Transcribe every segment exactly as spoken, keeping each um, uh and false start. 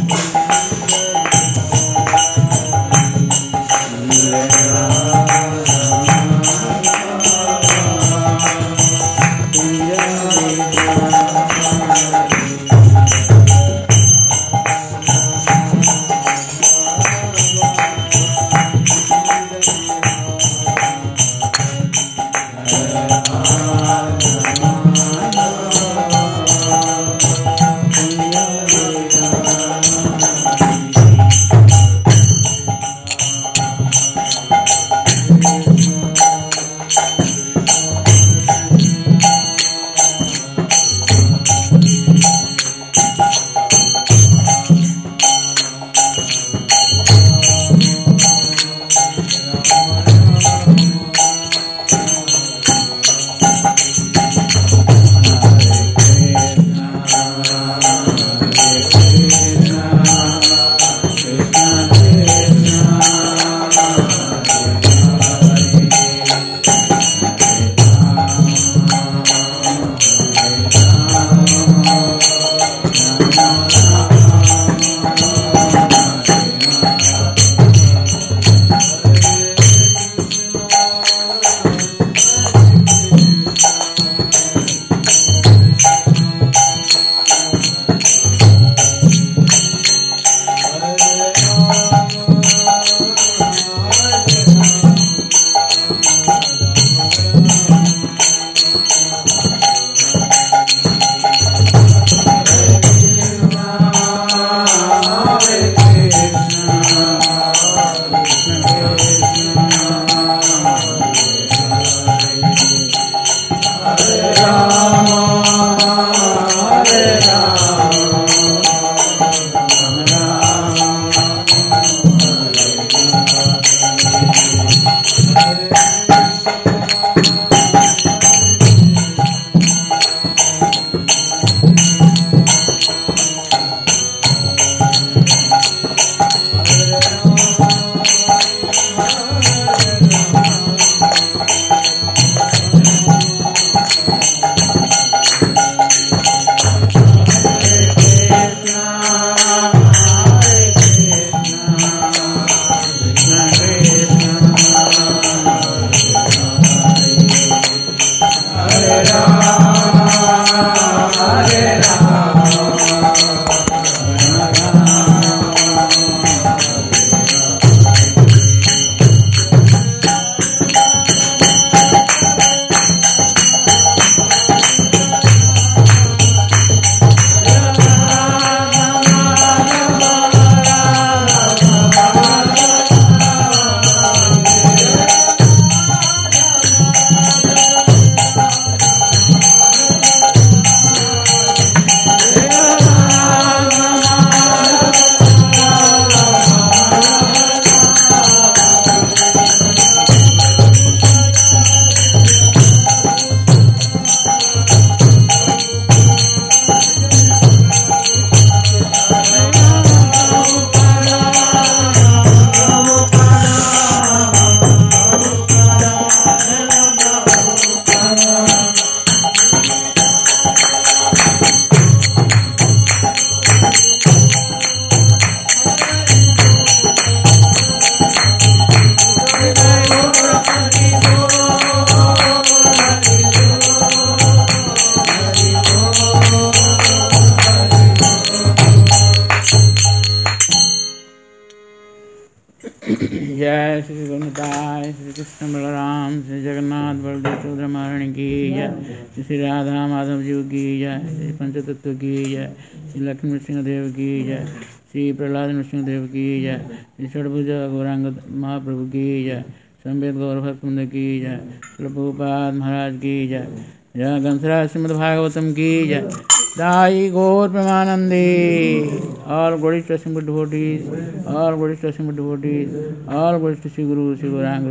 जय श्री गुणताय श्री कृष्ण बलराम श्री जगन्नाथ बलदेव सुब्रमण्य की जय, श्री राधा माधव जी की जय, श्री पंचतत्व की जय, श्री लक्ष्मी नृसिंह देव की जय, श्री प्रहलाद नृसिंह देव की जय, श्री षडभुज गौरांग महाप्रभु की जय, संवेद गौर भक्तवृंद की जय, प्रभुपाद महाराज की जय, जय कंसराज श्रीमद् भागवतम की जय, Sai Gaur Premanandi. All glories to Simple devotees, all glories to Simple devotees, all glories to Sri Guru, Sri Gauranga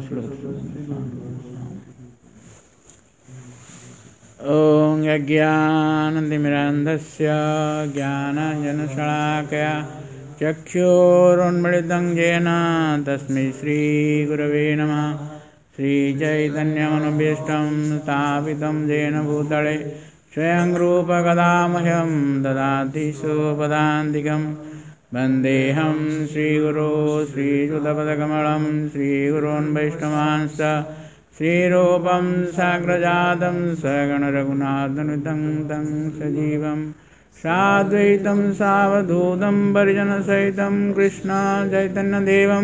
Om Yajnanandimirandasya Jnananjanashalakaya Chakshurunmilitam Jena Tasmai Sri Gurave Namah. Sri Chaitanya Manobhishtam Sthapitam Jena Bhutale Swayam Rupa Kadamaham Dadati Sopadantikam वन्देऽहं श्रीगुरो श्रीयुतपदकमलं श्रीगुरोन् वैष्णवांश्च श्रीरूपं साग्रजातं सगणरघुनाथनुतं तं सजीवं साद्वैतं सावधूतं परिजनसहितं कृष्ण चैतन्यदेवं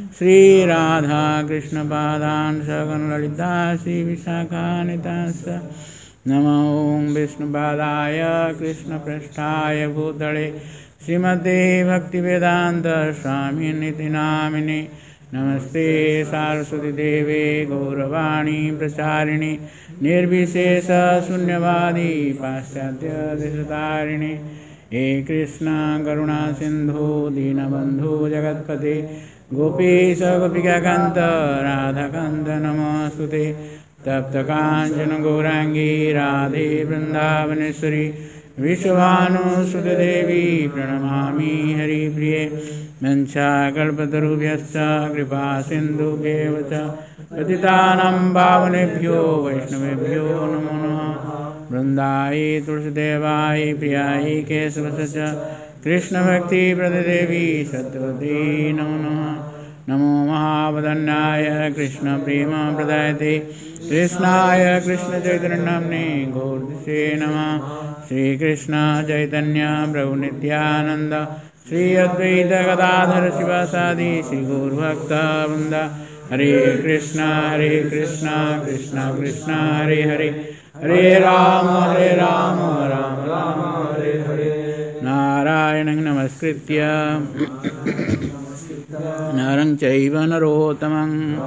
श्रीराधाकृष्णपादान् सगणललिता श्रीविशाखान्वितांश्च नमो विष्णुपादाय कृष्णप्रेष्ठाय भूतले श्रीमते भक्तिवेदान्त स्वामिनिति नामिने नमस्ते सारस्वतीदेवे गौरवाणी प्रचारिणे निर्विशेष शून्यवादी पाश्चात्यदेशतारिणे हे कृष्ण करुणा सिन्धु दीनबन्धु जगत्पते गोपीश गोपिकान्त राधाकान्त नमोऽस्तुते तप्तकाञ्चन गौराङ्गी राधे वृन्दावनेश्वरी विश्वभानुसुतदेवी प्रणमामि हरिप्रिये वंशाकल्पतरुभ्यश्च कृपा सिन्धुभ्येव च पतितानां पावनेभ्यो वैष्णवेभ्यो नमो नमः वृन्दायै तुलसीदेवाय प्रियाय केशवस्य च कृष्णभक्तिप्रददेवी सत्यवती नमो नमः नमो महावदन्याय कृष्णप्रेमप्रदायते कृष्णाय कृष्णचैतन्यनाम्ने गौरसे नमः श्रीकृष्ण चैतन्य प्रभु नित्यानंद श्री अद्वैत गदाधर शिवासादि श्री गौरभक्तवृंद हरे कृष्ण हरे कृष्ण कृष्ण कृष्ण हरे हरे हरे राम हरे राम राम राम हरे हरे नारायणं नमस्कृत्य नरं चैव नरोत्तमं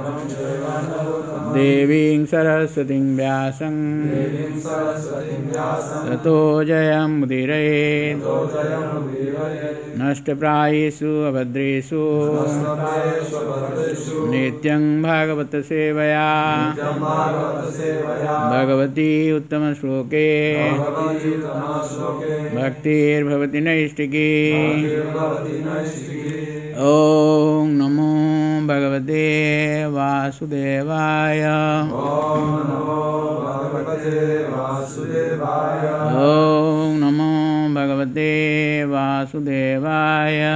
देवीं सरस्वतीं व्यासं ततो जयमुदीरयेत् नष्टप्रायेषु अभद्रेषु नित्यं भागवत सेवया भगवती उत्तमश्लोके भक्तिर्भवति नैष्टिकी ॐ नमो भगवते वासुदेवाय ॐ नमो भगवते वासुदेवाय ॐ नमो भगवते वासुदेवाय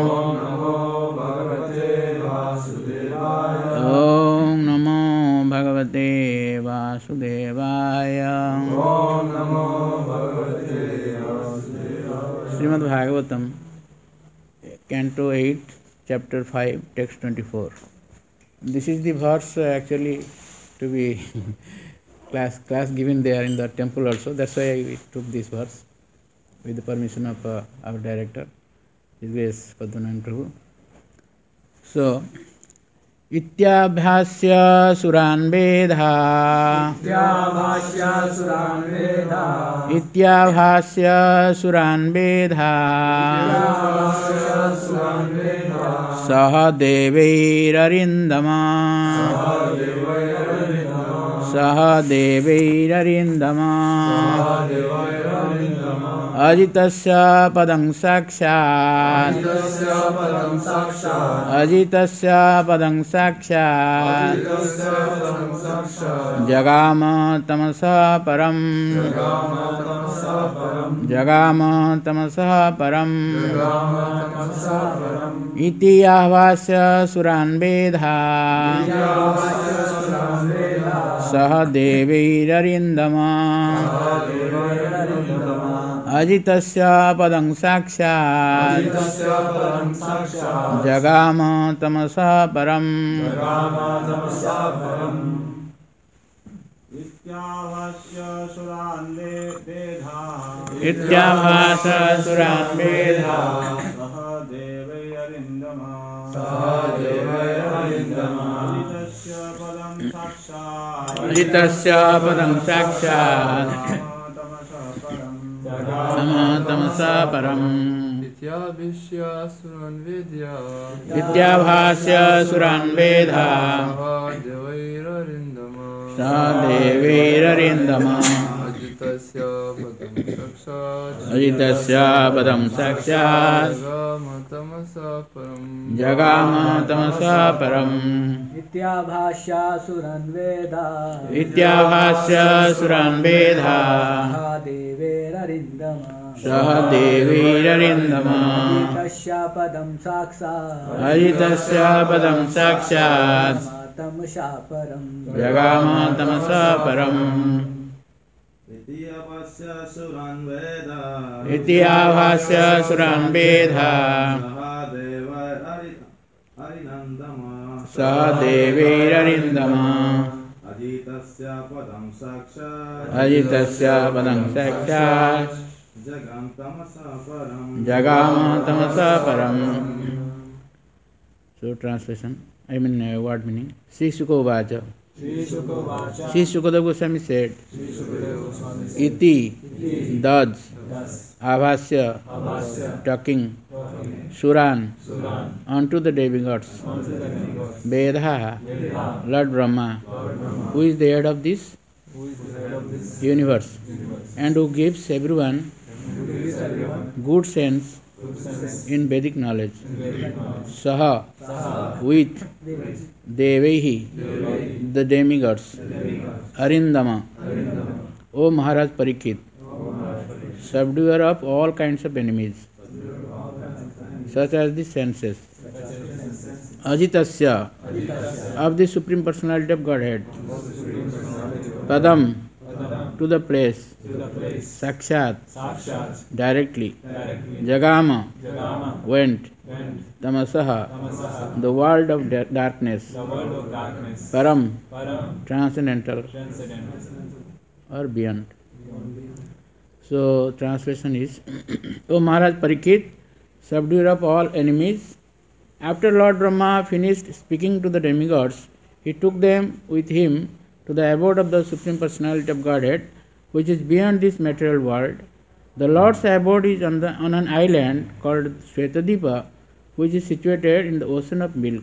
ॐ नमो भगवते वासुदेवाय Shrimad Bhagavatam Canto eight, Chapter five, Text twenty-four. This is the verse uh, actually to be class class given there in the temple also. That's why I took this verse with the permission of uh, our director, His Grace Padmanabhan Prabhu. So, इत्याभ्यास्य सुरान् Vedha इत्याभास्य सुरान् Vedha इत्याभास्य सुरान् Vedha सह देवैररिन्दमा सह देवैररिन्दमा अजितस्य पदं साक्षात् अजितस्य पदं साक्षात् जगाम तमसः परम् जगाम तमसः परम् इति आह्वास्य सुरान् वेधा सह देवैररिन्दमा अजितस्य पदं साक्षात् जगाम तमसः परम् इत्याभास्य सुरान् वेधा इत्याभास्य सुरान् वेधा सह देवैररिन्दमा अजितस्य पदं साक्षात् अजितस्य पदं साक्षात् तमसः परम् इत्याभास्य सुरान् वेधा इत्याभास्य सुरान् वेधा देवैररिन्दमा सा देवैररिन्दमा अजितस्य पदं साक्षात् अजितस्य पदं साक्षात् जगाम तमसः परम् जगाम तमसः परम् इत्याभास्य सुरान् वेधा इत्याभास्य सुरान् वेधा देवैररिन्दमा सह देवीररिन्दमा तस्य पदं साक्षात् अजितस्य पदं साक्षात् तमसा परं जगाम तमसा परम् इति अवस्य सुरान् वेद इति आभास्य सुरान् वेदा सह देव अरिनन्दमा सह देवीररिन्दमा अजितस्य पदं साक्षात् अजितस्य पदं साक्षात् जगं तमसा परं जगाम तमसा परम्. So translation, I mean uh, word meaning. Sri Sukhovacha. Sri Sukadeva Goswami said, Iti, thus, Avasya, talking, Suran, unto the demigods, Vedha, Lord Brahma, who is the head of this universe, and who gives everyone good sense in Vedic knowledge. Saha, with Devehi, the demigods, Arindama, O Maharaj Parikshit, subduer of all kinds of enemies, such as the senses. Ajitasya, of the Supreme Personality of Godhead. Padam, to the place. Sakshat, directly. Jagama, went. Tamasaha, the world of darkness. Param, transcendental or beyond. So translation is, O Maharaj Parikshit, subduer of all enemies, after Lord Brahma finished speaking to the demigods, he took them with him to the abode of the Supreme Personality of Godhead, which is beyond this material world. The Lord's abode is on, the, on an island called Svetadipa, which is situated in the ocean of milk.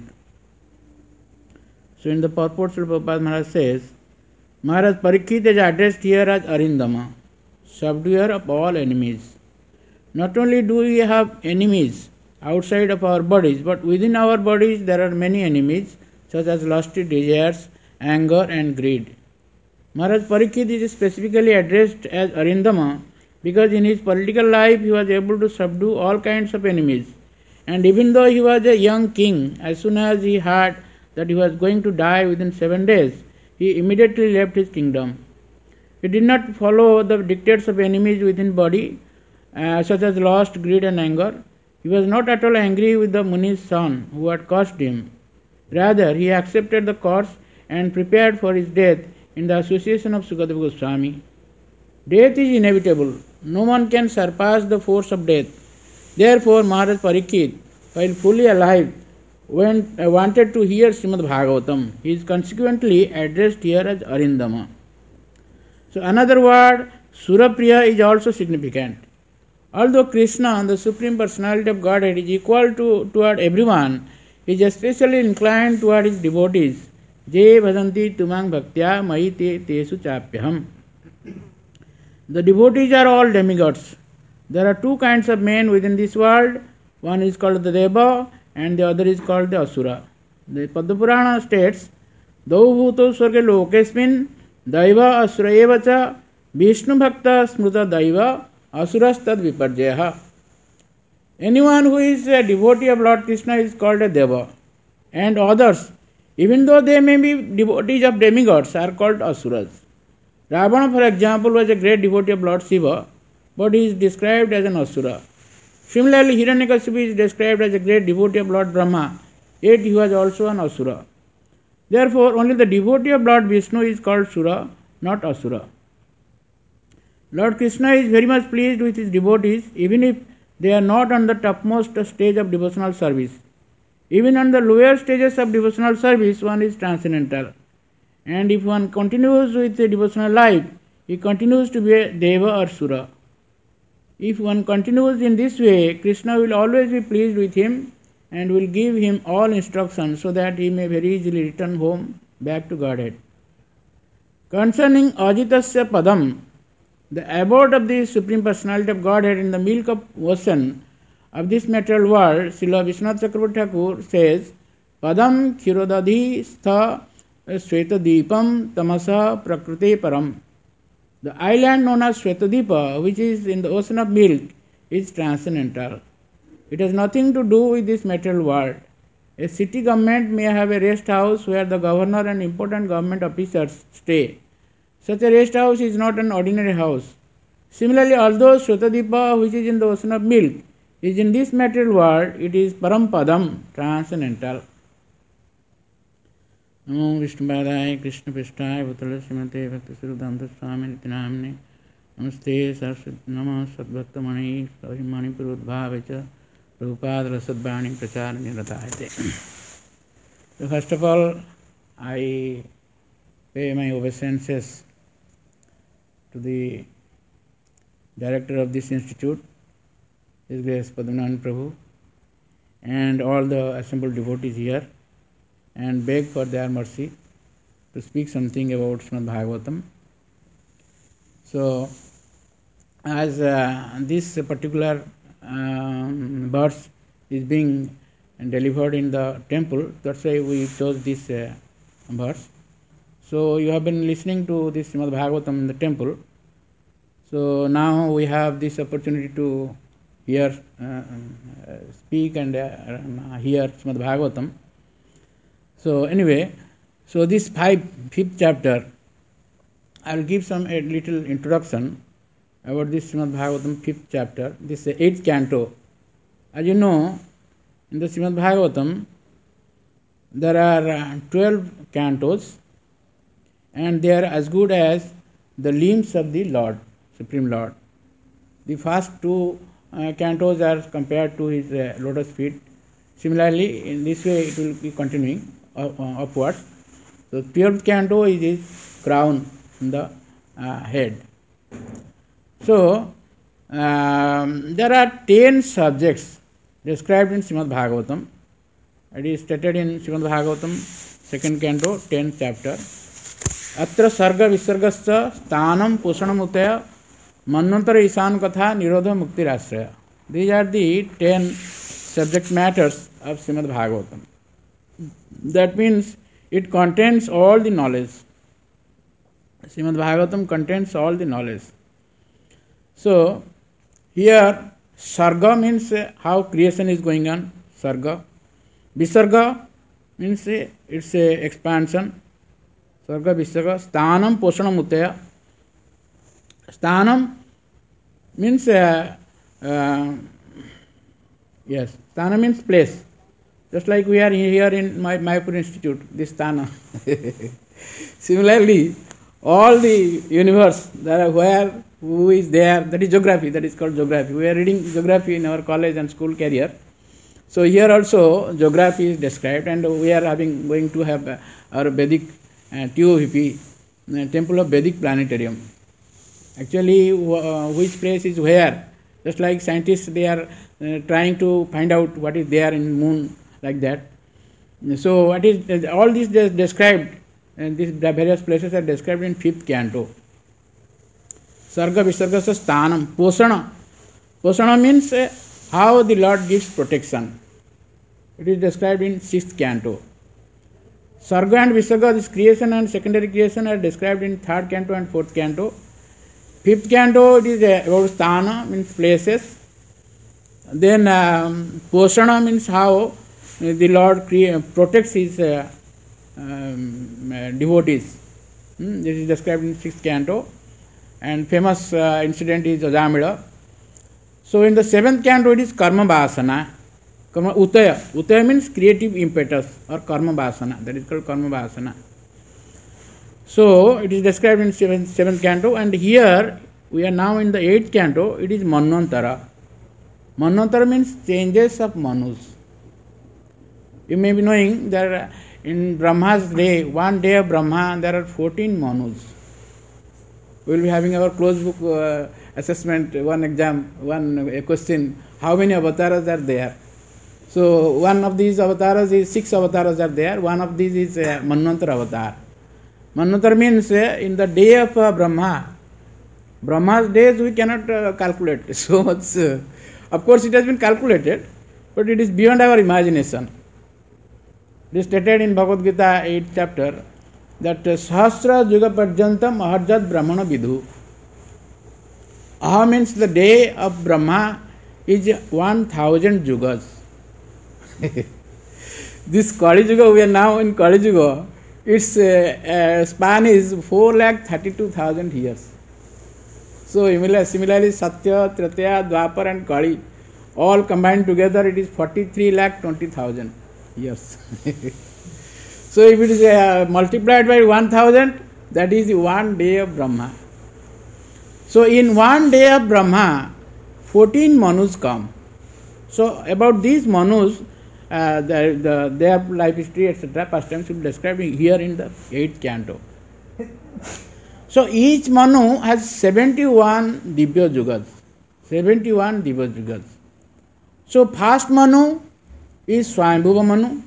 So in the purport, Srila Prabhupada Maharaj says, Maharaj Parikshit is addressed here as Arindama, subduer of all enemies. Not only do we have enemies outside of our bodies, but within our bodies there are many enemies, such as lusty desires, anger and greed. Maharaj Parikshit is specifically addressed as Arindama because in his political life he was able to subdue all kinds of enemies. And even though he was a young king, as soon as he heard that he was going to die within seven days, he immediately left his kingdom. He did not follow the dictates of enemies within body, uh, such as lust, greed and anger. He was not at all angry with the Muni's son who had cursed him. Rather, he accepted the curse and prepared for his death in the association of Sukadeva Goswami. Death is inevitable. No one can surpass the force of death. Therefore, Maharaj Parikshit, while fully alive, went, uh, wanted to hear Srimad Bhagavatam. He is consequently addressed here as Arindama. So another word, Surapriya, is also significant. Although Krishna, the Supreme Personality of Godhead, is equal to toward everyone, he is especially inclined toward his devotees. Je bhajanti tumang bhaktya mai te tesu chapyaham. The devotees are all demigods. There are two kinds of men within this world. One is called the Deva and the other is called the Asura. The Padma Purana states, Dau bhuto swarge lokesmin daiva asura eva cha Vishnu bhakta smruta daiva asuras tad viparjaya. Anyone who is a devotee of Lord Krishna is called a Deva, and others, even though they may be devotees of demigods, are called Asuras. Ravana, for example, was a great devotee of Lord Shiva, but he is described as an Asura. Similarly, Hiranyakashipu is described as a great devotee of Lord Brahma, yet he was also an Asura. Therefore, only the devotee of Lord Vishnu is called Sura, not Asura. Lord Krishna is very much pleased with his devotees, even if they are not on the topmost stage of devotional service. Even on the lower stages of devotional service, one is transcendental. And if one continues with a devotional life, he continues to be a Deva or Sura. If one continues in this way, Krishna will always be pleased with him and will give him all instructions so that he may very easily return home back to Godhead. Concerning Ajitasya Padam, the abode of the Supreme Personality of Godhead in the milk of ocean of this material world, Srila Vishwanath Chakravarti Thakur says, Padam Khirodadhi Stha Sweta Deepam Tamasa Prakriti Param. The island known as Svetadipa, which is in the ocean of milk, is transcendental. It has nothing to do with this material world. A city government may have a rest house where the governor and important government officers stay. Such a rest house is not an ordinary house. Similarly, although Svetadipa, which is in the ocean of milk, is in this material world, it is Parampadam, transcendental. Namo Vishnupadaya Krishna Prishthaya Bhutala Srimate Bhaktisvedanta Swami Nitinamne Namaste Saraswati Namo Sadbhakta Mani Mani Purudbhavecha Prabhupada Rasadvani Pracharani Ratayate. So first of all, I pay my obeisances to the director of this institute, His Grace Padmanabhan Prabhu, and all the assembled devotees here, and beg for their mercy to speak something about Srimad Bhagavatam. So, as uh, this particular um, verse is being delivered in the temple, that's why we chose this uh, verse. So, you have been listening to this Srimad Bhagavatam in the temple. So, now we have this opportunity to hear, uh, speak and uh, hear Srimad Bhagavatam. So anyway, so this five, fifth chapter, I will give some a little introduction about this Srimad Bhagavatam fifth chapter, this eighth canto. As you know, in the Srimad Bhagavatam, there are uh, twelve cantos, and they are as good as the limbs of the Lord, Supreme Lord. The first two uh, cantos are compared to his uh, lotus feet. Similarly, in this way it will be continuing uh, uh, upwards. So twelfth canto is his crown in the uh, head. So um, there are ten subjects described in Srimad Bhagavatam. It is stated in Srimad Bhagavatam second canto, tenth chapter. Atra sarga visargascha sthanam poshanamutaya manvantara isan katha nirodha muktirashraya. These are the ten subject matters of Srimad Bhagavatam. That means it contains all the knowledge. Srimad Bhagavatam contains all the knowledge. So here sarga means how creation is going on, sarga. Visarga means it's a expansion. Sarga visarga. Sthanam poshanam utaya. Sthanam means uh, uh, yes, Sthana means place. Just like we are here in my Mayapur Institute, this Sthana. Similarly, all the universe, there are where, who is there, that is geography, that is called geography. We are reading geography in our college and school career. So here also geography is described, and we are having going to have uh, our Vedic uh, T O V P, uh, Temple of Vedic Planetarium. Actually, uh, which place is where? Just like scientists, they are uh, trying to find out what is there in moon, like that. So, what is all this is described, and these various places are described in fifth canto. Sarga visarga sthanam, posana. Posana means uh, how the Lord gives protection. It is described in sixth canto. Sarga and visarga, this creation and secondary creation, are described in third canto and fourth canto. Fifth canto, it is about sthana, means places. Then um, poshana means how the Lord crea- protects his uh, um, uh, devotees. Hmm? This is described in sixth canto. And famous uh, incident is Ajamila. So in the seventh canto, it is karma vasana. Karma utaya. Utaya means creative impetus or karma vasana. That is called karma vasana. So, it is described in seventh, seventh canto, and here we are now in the eighth canto, it is Manvantara. Manvantara means changes of Manus. You may be knowing that in Brahma's day, one day of Brahma, there are fourteen Manus. We will be having our closed book uh, assessment, one exam, one a question, how many avatars are there? So, one of these avatars is, six avatars are there, one of these is uh, Manvantara avatar. Manvantara means uh, in the day of uh, Brahma. Brahma's days we cannot uh, calculate so much. Uh, of course, it has been calculated, but it is beyond our imagination. It is stated in Bhagavad Gita eighth chapter that uh, Sahasra Juga Parjantam Aharjat Brahmana Vidhu. Aha means the day of Brahma is one thousand yugas. This Kali Yuga, we are now in Kali Yuga, its uh, uh, span is four lakh thirty-two thousand years. So similarly, Satya, Tritya, Dwapar and Kali, all combined together, it is forty-three lakh twenty thousand years. So if it is uh, multiplied by one thousand, that is one day of Brahma. So in one day of Brahma, fourteen Manus come. So about these Manus, uh, the, the, their life history, et cetera, pastimes will be described here in the eighth canto. So each Manu has seventy-one Divya Yugas. seventy-one Divya Yugas. So first Manu is Swayambhuva Manu.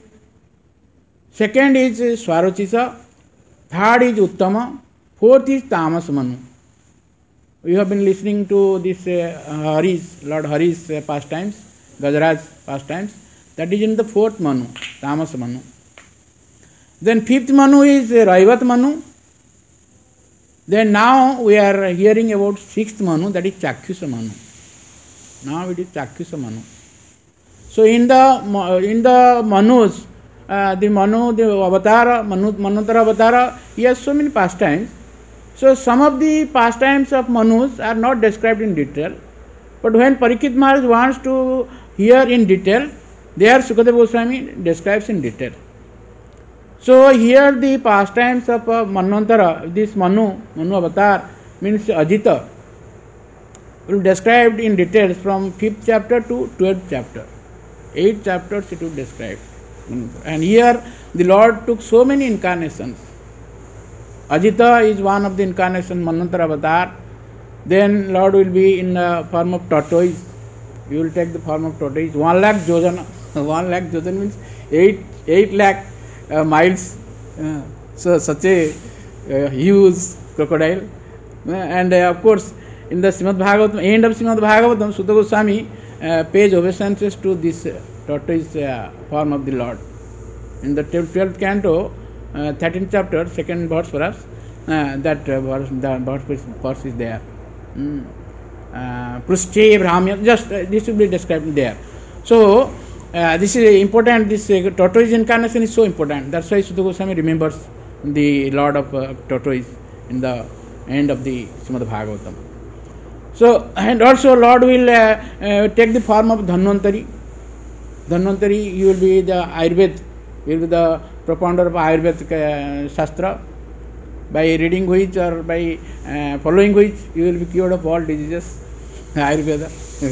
Second is Swarachisa. Third is Uttama. Fourth is Tamas Manu. We have been listening to this uh, Hari's, Lord Hari's uh, pastimes, Gajaraj's pastimes. That is in the fourth Manu, Tamas Manu. Then fifth Manu is uh, Raivat Manu. Then now we are hearing about sixth Manu, that is Chakyusa Manu. Now it is Chakyusa Manu. So in the in the Manus, uh, the Manu, the Avatara, Manu, Manvantara Avatara, he has so many pastimes. So some of the pastimes of Manus are not described in detail. But when Parikshit Maharaj wants to hear in detail, there Sukadeva Goswami describes in detail. So here the pastimes of uh, Manvantara, this Manu, Manu Avatar, means Ajita, will be described in details from fifth chapter to twelfth chapter. Eight chapters it will describe. And here the Lord took so many incarnations. Ajita is one of the incarnations, Manvantara Avatar. Then Lord will be in the form of tortoise. You will take the form of tortoise. One lakh Jojana. One lakh Jojana means eight, eight lakh uh, miles. Uh, so such a uh, huge crocodile. Uh, and uh, of course, in the Srimad Bhagavatam, end of Srimad Bhagavatam, Sutta Goswami uh, pays obeisances to this uh, tortoise uh, form of the Lord. In the twelfth canto, uh, thirteenth chapter, second verse for us, uh, that uh, verse, the verse, verse is there. Mm. Uh, Prushthe Brahmya, just uh, this will be described there. So, uh, this is important, this uh, tortoise incarnation is so important. That's why Sutta Goswami remembers the Lord of uh, tortoise in the end of the Srimad Bhagavatam. So, and also Lord will uh, uh, take the form of Dhanvantari. Dhanvantari, you will be the Ayurveda, you will be the propounder of Ayurveda uh, Shastra. By reading which or by uh, following which, you will be cured of all diseases. Ayurveda.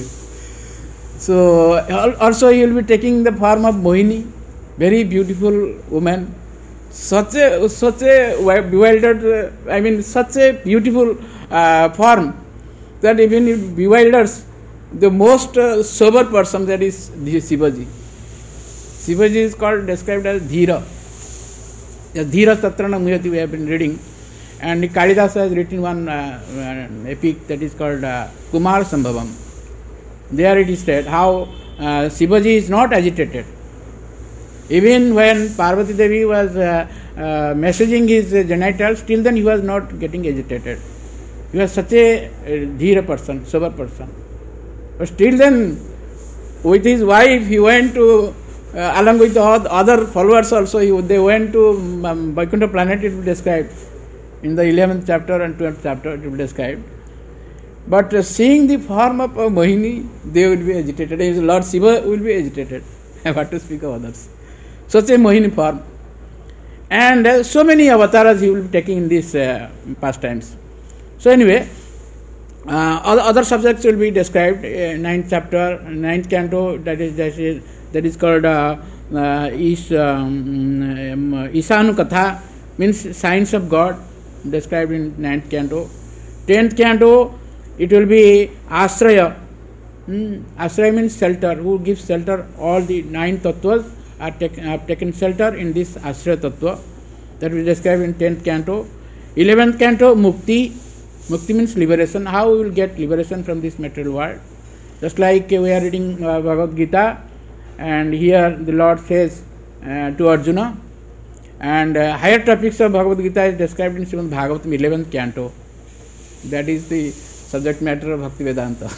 So, also you will be taking the form of Mohini, very beautiful woman. Such a, such a bewildered, uh, I mean, such a beautiful uh, form that even it bewilders the most uh, sober person, that is Shivaji. Shivaji is called, described as Dhira. The Dhira Tatrana Muyati we have been reading, and Kalidasa has written one uh, uh, epic that is called uh, Kumar Sambhavam. There it is said how uh, Shivaji is not agitated. Even when Parvati Devi was uh, uh, messaging his uh, genitals, till then he was not getting agitated. He was such a uh, Dhira person, sober person. But still then, with his wife, he went to Uh, along with the other followers also, he, they went to um, Vaikuntha planet, it will be described. In the eleventh chapter and twelfth chapter, it will be described. But uh, seeing the form of uh, Mohini, they will be agitated. Lord Shiva will be agitated. What to speak of others. Such a Mohini form. And uh, so many avatars he will be taking in these uh, pastimes. So anyway, uh, other, other subjects will be described. Uh, ninth chapter, ninth canto, that is, that is That is called uh, uh, Is, um, um, Isanu Katha, means signs of God, described in ninth canto. tenth canto, it will be Asraya. Hmm. Asraya means shelter, who gives shelter. All the nine tattvas are take, have taken shelter in this Asraya tattva. That will be described in tenth canto. eleventh canto, Mukti. Mukti means liberation. How we will get liberation from this material world. Just like we are reading uh, Bhagavad Gita. And here the Lord says uh, to Arjuna, and uh, higher topics of Bhagavad Gita is described in Srimad Bhagavatam eleventh canto. That is the subject matter of Bhakti Vedanta.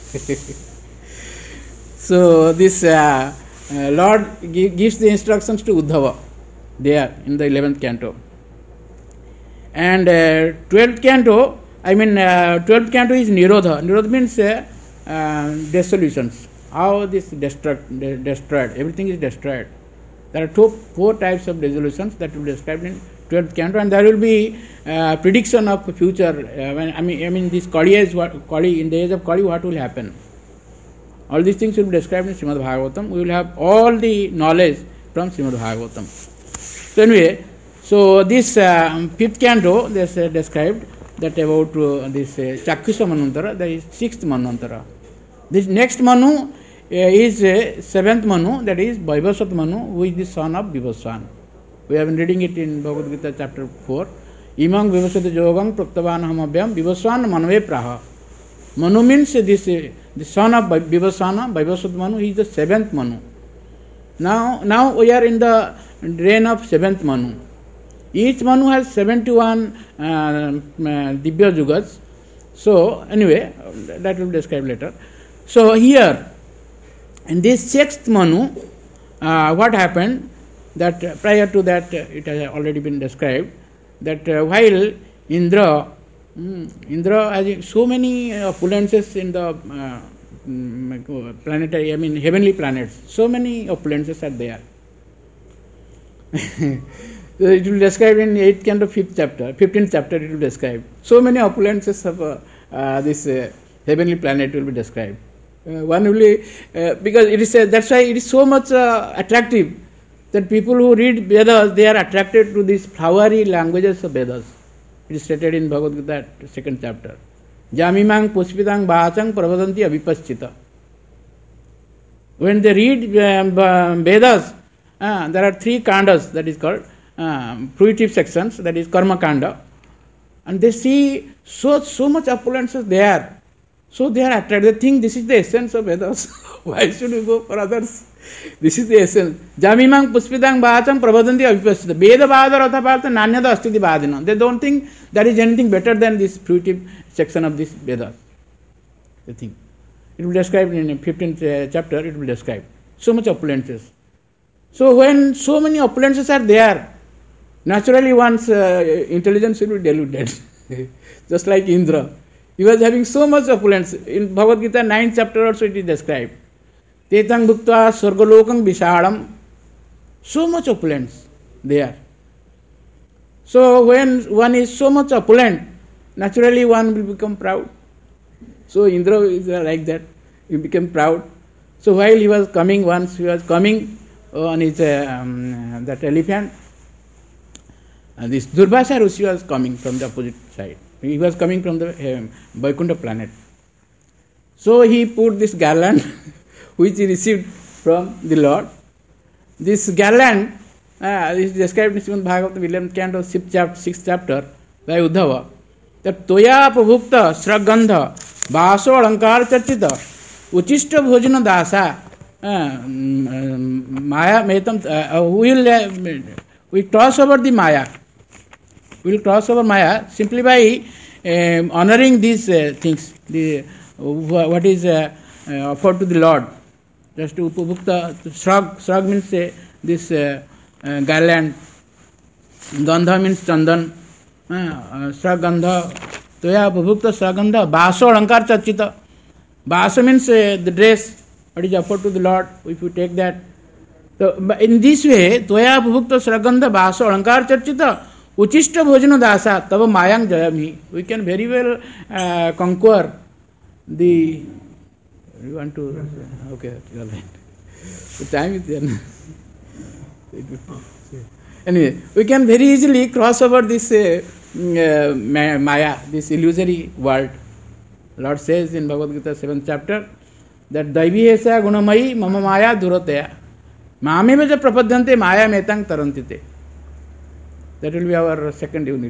So this uh, uh, Lord gi- gives the instructions to Uddhava there in the eleventh canto. And uh, twelfth canto, I mean uh, twelfth canto is Nirodha. Nirodha means uh, uh, dissolutions. How this destruct, de- destroyed, everything is destroyed. There are two, four types of dissolutions that will be described in twelfth canto, and there will be uh, prediction of future. Uh, when, I mean, I mean this Kali is what Kali in the age of Kali, what will happen? All these things will be described in Srimad Bhagavatam. We will have all the knowledge from Srimad Bhagavatam. So anyway, so this uh, fifth canto, they uh, described that about uh, this uh, Chakshusa Manvantara, that is sixth Manvantara. This next Manu uh, is uh, seventh Manu, that is Vaivasvat Manu, who is the son of Vivaswan. We have been reading it in Bhagavad Gita chapter four. Imang Vivasvat Yogam Praktavan Hamabhyam Vivaswan Manave Praha. Manu means uh, this uh, the son of Vivaswana, Vaivasvat Manu, he is the seventh Manu. Now, now we are in the reign of seventh Manu. Each Manu has seventy-one uh, uh, Dibya Jugas. So, anyway, that will be described later. So, here, in this sixth Manu, uh, what happened, that uh, prior to that, uh, it has already been described, that uh, while Indra, mm, Indra has so many opulences in the uh, mm, planetary, I mean heavenly planets, so many opulences are there. So it will describe in eighth canto, fifth chapter, fifteenth chapter. It will describe so many opulences of uh, uh, this uh, heavenly planet will be described. Uh, one will be, uh, because it is uh, that's why it is so much uh, attractive that people who read Vedas, they are attracted to these flowery languages of Vedas. It is stated in Bhagavad Gita second chapter. Jamimang puspitang bhachang pravadanti avipaschita. When they read uh, Vedas, uh, there are three kandas that is called uh, fruitive sections, that is karma kanda, and they see so so much opulence is there. So they are attracted. They think this is the essence of Vedas. Why should we go for others? This is the essence. Jamimang puspitang bhacham pravadanti avipaschita. Veda bhada rathapartha nanyada astiti bhadina. They don't think there is anything better than this fruitive section of this Vedas. They think. It will be described in fifteenth uh, chapter, it will describe. So much opulences. So when so many opulences are there, naturally one's uh, intelligence will be diluted. Just like Indra. He was having so much opulence. In Bhagavad Gita ninth chapter also it is described. Tetang bhuktva swargalokam vishalam. So much opulence there. So when one is so much opulent, naturally one will become proud. So Indra is like that. He became proud. So while he was coming, once he was coming on his uh, um, that elephant, and this Durvasa Rishi was coming from the opposite side. He was coming from the uh, Vaikuntha planet. So he put this garland which he received from the Lord. This garland uh, is described in Srimad Bhagavatam eleventh canto, sixth chapter, sixth chapter by Uddhava. That toya prabhukta sragandha vaso alankar charchita uchishta bhojana dasa uh, maya metam uh, we will uh, we cross over the maya. We will cross over maya simply by uh, honoring these uh, things. The uh, what is uh, uh, offered to the Lord. Just to upabhukta, srag, srag means uh, this uh, uh, garland. Gandha means chandan. Uh, uh, srag gandha. Toya upabhukta srag gandha. Vaso alankar chachita. Vasa means uh, the dress. What is offered to the Lord. If you take that. So in this way, toya upabhukta srag gandha vaso alankar chachita. Uchishta bhojana dasa tava mayang jayami. We can very well uh, conquer the. You want to? Okay, all right. The time is there. Anyway, we can very easily cross over this uh, uh, maya, this illusory world. Lord says in Bhagavad Gita seventh chapter that Daivi esa gunamayi mama maya durataya mameva ja prapadyante maya metang tarantite. That will be our second unit.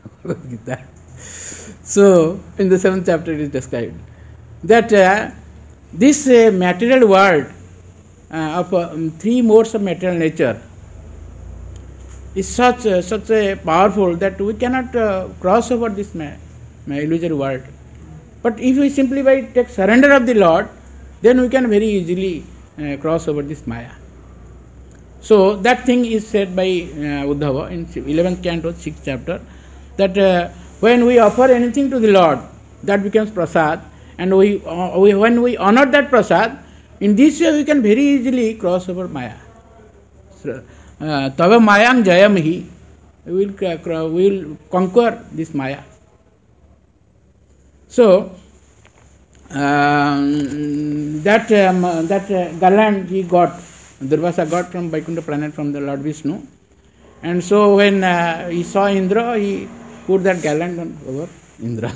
So, in the seventh chapter it is described that uh, this uh, material world uh, of uh, three modes of material nature is such uh, such a powerful that we cannot uh, cross over this ma- ma- illusory world. But if we simply by take surrender of the Lord, then we can very easily uh, cross over this Maya. So that thing is said by uh, Uddhava in eleventh canto, sixth chapter, that uh, when we offer anything to the Lord, that becomes prasad, and we, uh, we when we honor that prasad, in this way we can very easily cross over Maya. Tava mayang jayam hi, we will, we will conquer this Maya. So um, that um, that uh, garland he got, Durvasa got from Vaikuntha planet from the Lord Vishnu, and so when uh, he saw Indra, he put that garland on over Indra.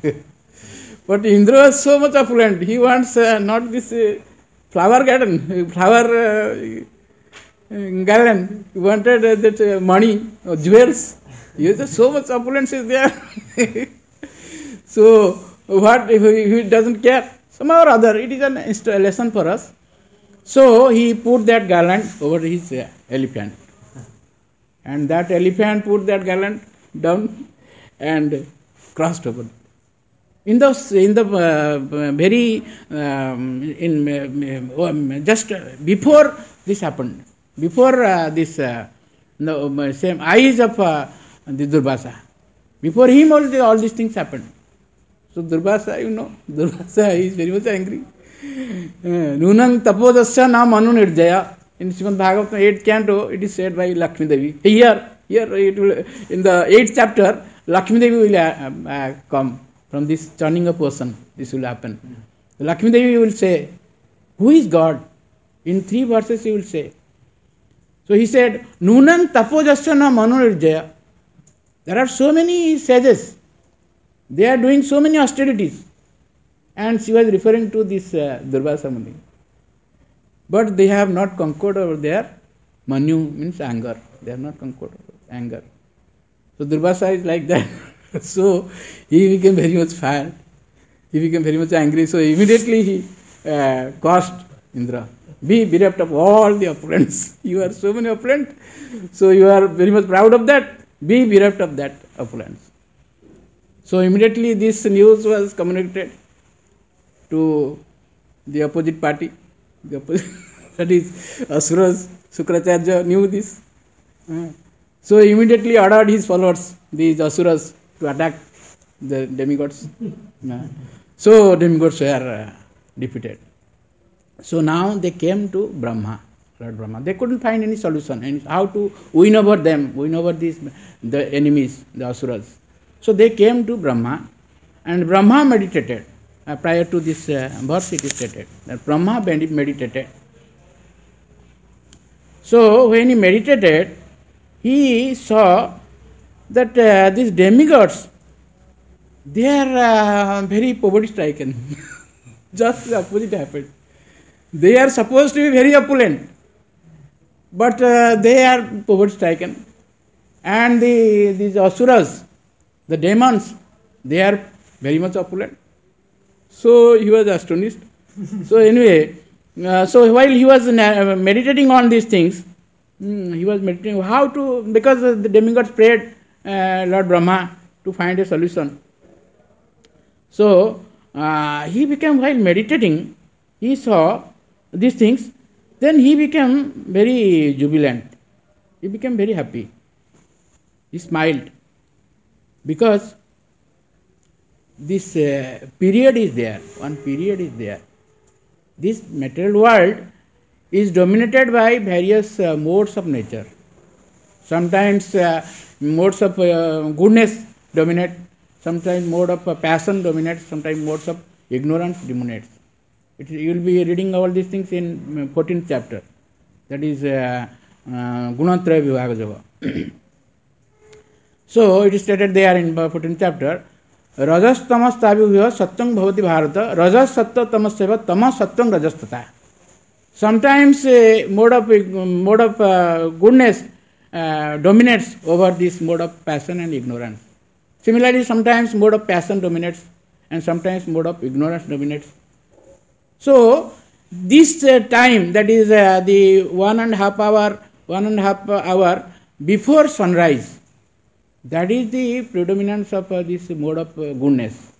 But Indra was so much affluent. He wants uh, not this uh, flower garden, flower uh, garland. He wanted uh, that uh, money, uh, jewels. He has so much opulence is there. So what if he, he doesn't care? Somehow or other, it is an inst- lesson for us. So he put that garland over his uh, elephant, and that elephant put that garland down and crossed over. In the in the uh, very um, in uh, just before this happened, before uh, this uh, the same eyes of uh, the Durvasa, before him all the, all these things happened. So Durvasa, you know, Durvasa is very much angry. Nunang tapodasya na manu nirjaya. In Srimad Bhagavatam eighth canto, it is said by Lakshmi Devi. Here, here it will, in the eighth chapter, Lakshmi Devi will uh, uh, come from this turning of person. This will happen. Lakshmi Devi will say, who is God? In three verses he will say. So he said, Nunang tapodasya na manu nirjaya. There are so many sages. They are doing so many austerities. And she was referring to this uh, Durvasa Muni. But they have not conquered over their manu, means anger. They have not conquered over anger. So Durvasa is like that. So he became very much fired. He became very much angry. So immediately he uh, cursed Indra. Be bereft of all the opulence. You are so many opulent. So you are very much proud of that. Be bereft of that opulence. So immediately this news was communicated to the opposite party. The opposite, that is Asuras. Sukracharya knew this. Uh, so immediately ordered his followers, these Asuras, to attack the demigods. Uh, so demigods were uh, defeated. So now they came to Brahma, Lord Brahma. They couldn't find any solution, and how to win over them, win over these the enemies, the Asuras. So they came to Brahma, and Brahma meditated. Uh, prior to this uh, verse it is stated that Brahma meditated. So when he meditated, he saw that uh, these demigods, they are uh, very poverty stricken. Just the opposite happened. They are supposed to be very opulent, but uh, they are poverty striken. And the these asuras, the demons, they are very much opulent. So he was astonished. So anyway, uh, so while he was uh, meditating on these things, mm, he was meditating how to, because the demigods prayed uh, Lord Brahma to find a solution. So uh, he became, while meditating, he saw these things, then he became very jubilant. He became very happy. He smiled because this uh, period is there, one period is there. This material world is dominated by various uh, modes of nature. Sometimes uh, modes of uh, goodness dominate, sometimes mode of uh, passion dominates, sometimes modes of ignorance dominates. It, you will be reading all these things in fourteenth chapter. That is uh, uh, Gunatraya Vibhaga Yoga. So it is stated there in fourteenth chapter, Rajas tamas tabhyo satyam bhavati bharata, rajas satya tamaseva tamas satyam rajastata. Sometimes uh, mode of uh, mode of uh, goodness uh, dominates over this mode of passion and ignorance. Similarly, sometimes mode of passion dominates and sometimes mode of ignorance dominates. So this uh, time, that is uh, the one and a half hour, one and a half hour before sunrise, that is the predominance of uh, this mode of uh, goodness.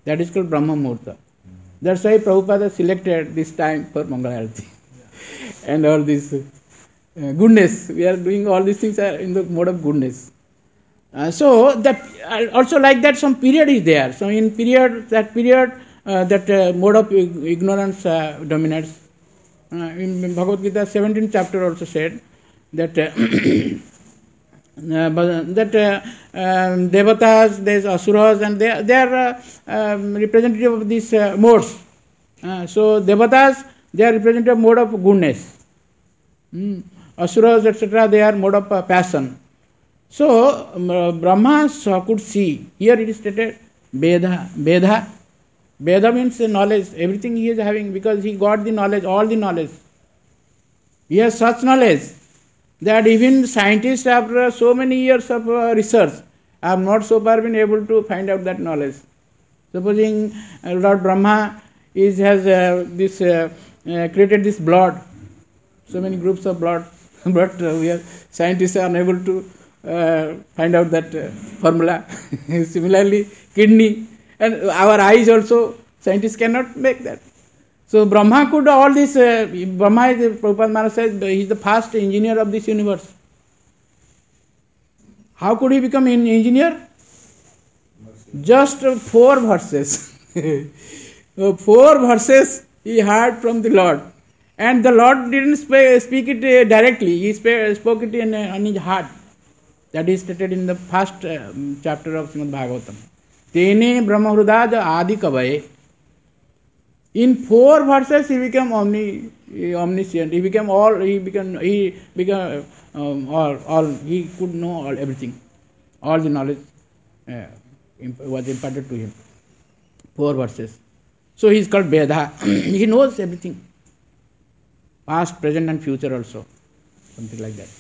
That is called Brahma Muhurta. That's why Prabhupada selected this time for Mangala Arati. And all this uh, goodness, we are doing all these things are in the mode of goodness. Uh, so that uh, also like that some period is there. So in period, that period, uh, that uh, mode of ignorance uh, dominates. Uh, in Bhagavad Gita seventeenth chapter also said that uh, uh, that uh, um, devatas, there's asuras, and they, they are uh, um, representative of these uh, modes. Uh, so devatas, they are representative mode of goodness. Mm. Asuras, et cetera, they are mode of uh, passion. So um, uh, Brahma could see. Here it is stated Veda. Veda. Veda means knowledge. Everything he is having because he got the knowledge, all the knowledge. He has such knowledge that even scientists after so many years of uh, research have not so far been able to find out that knowledge. Supposing uh, Lord Brahma is has uh, this uh, uh, created this blood, so many groups of blood, but uh, we are scientists are unable to uh, find out that uh, formula. Similarly, kidney and our eyes also, scientists cannot make that. So Brahma could all this, uh, Brahma is, Prabhupada Maharaj says, he is the first engineer of this universe. How could he become an engineer? Just uh, four verses. Four verses he heard from the Lord. And the Lord didn't sp- speak it uh, directly, he sp- spoke it in, uh, in his heart. That is stated in the first uh, chapter of Srimad Bhagavatam. Tene Brahmahrudaj Adi Kavaye. In four verses he became omni, omniscient. He became all. He became. He became um, all. All. He could know all everything. All the knowledge uh, was imparted to him. Four verses. So he is called Veda. He knows everything. Past, present, and future also. Something like that.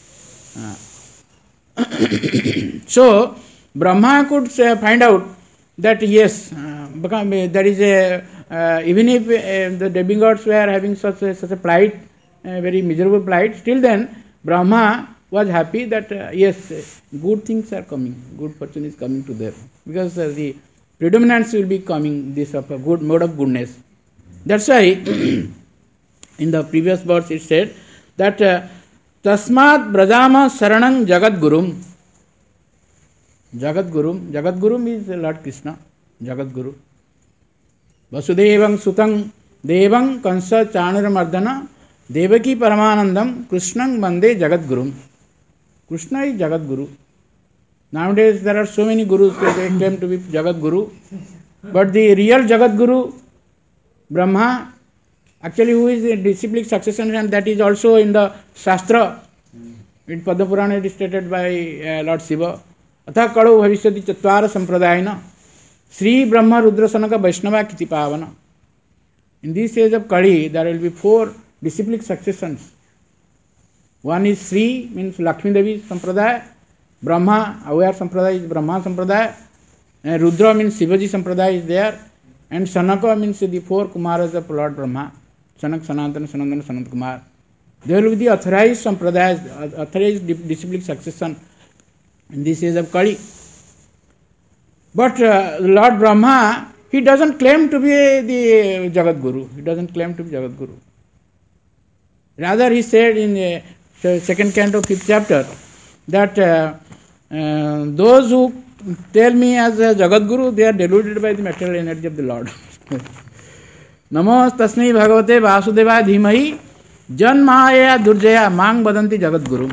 Uh. So Brahma could uh, find out that yes, uh, become, uh, there is a uh, even if uh, the demigods were having such a, such a plight, a very miserable plight, still then Brahma was happy that uh, yes, good things are coming, good fortune is coming to them because uh, the predominance will be coming this of a good mode of goodness. That's why in the previous verse it said that uh, Tasmat Brajama Saranang Jagat Gurum. Jagat Gurum. Jagat Gurum is Lord Krishna. Jagat Guru. Vasudevang Sutang Devang Kansa Chanura Mardana Devaki Paramanandam Krishnang Mande Jagat Gurum. Krishna is Jagat Guru. Nowadays there are so many gurus that they claim to be Jagat Guru. But the real Jagat Guru, Brahma, actually who is a disciplic succession, and that is also in the Shastra. In Padma Purana it is stated by uh, Lord Shiva. Atha Kalo Bhavishyati Chatvara Sampradayana Sri Brahma Rudra Sanaka Vaishnava Kiti Pavana. In this age of Kali, there will be four disciplic successions. One is Sri, means Lakshmi Devi Sampradaya. Brahma, aware Sampradaya is Brahma Sampradaya. And Rudra means Shivaji Sampradaya is there. And Sanaka means the four Kumaras of Lord Brahma. Sanak, Sanatana, Sanandana, Sanat Kumar. There will be the authorized Sampradayas, authorized disciplic succession in this age of Kali. But uh, Lord Brahma, he doesn't claim to be the Jagat Guru. He doesn't claim to be Jagat Guru. Rather, he said in the second canto, fifth chapter, that uh, uh, those who tell me as a Jagat Guru, they are deluded by the material energy of the Lord. Namo tasmai bhagavate vasudevaya dhimahi janmaya durjaya mang badanti Jagat Guru.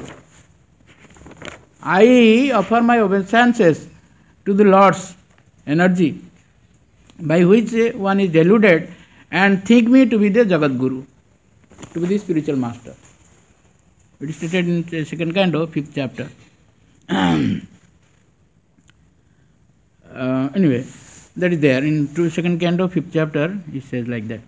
I offer my obeisances to the Lord's energy, by which one is deluded and think me to be the Jagat Guru, to be the spiritual master. It is stated in the second canto, fifth chapter. uh, anyway, that is there. In two, second canto, fifth chapter, it says like that.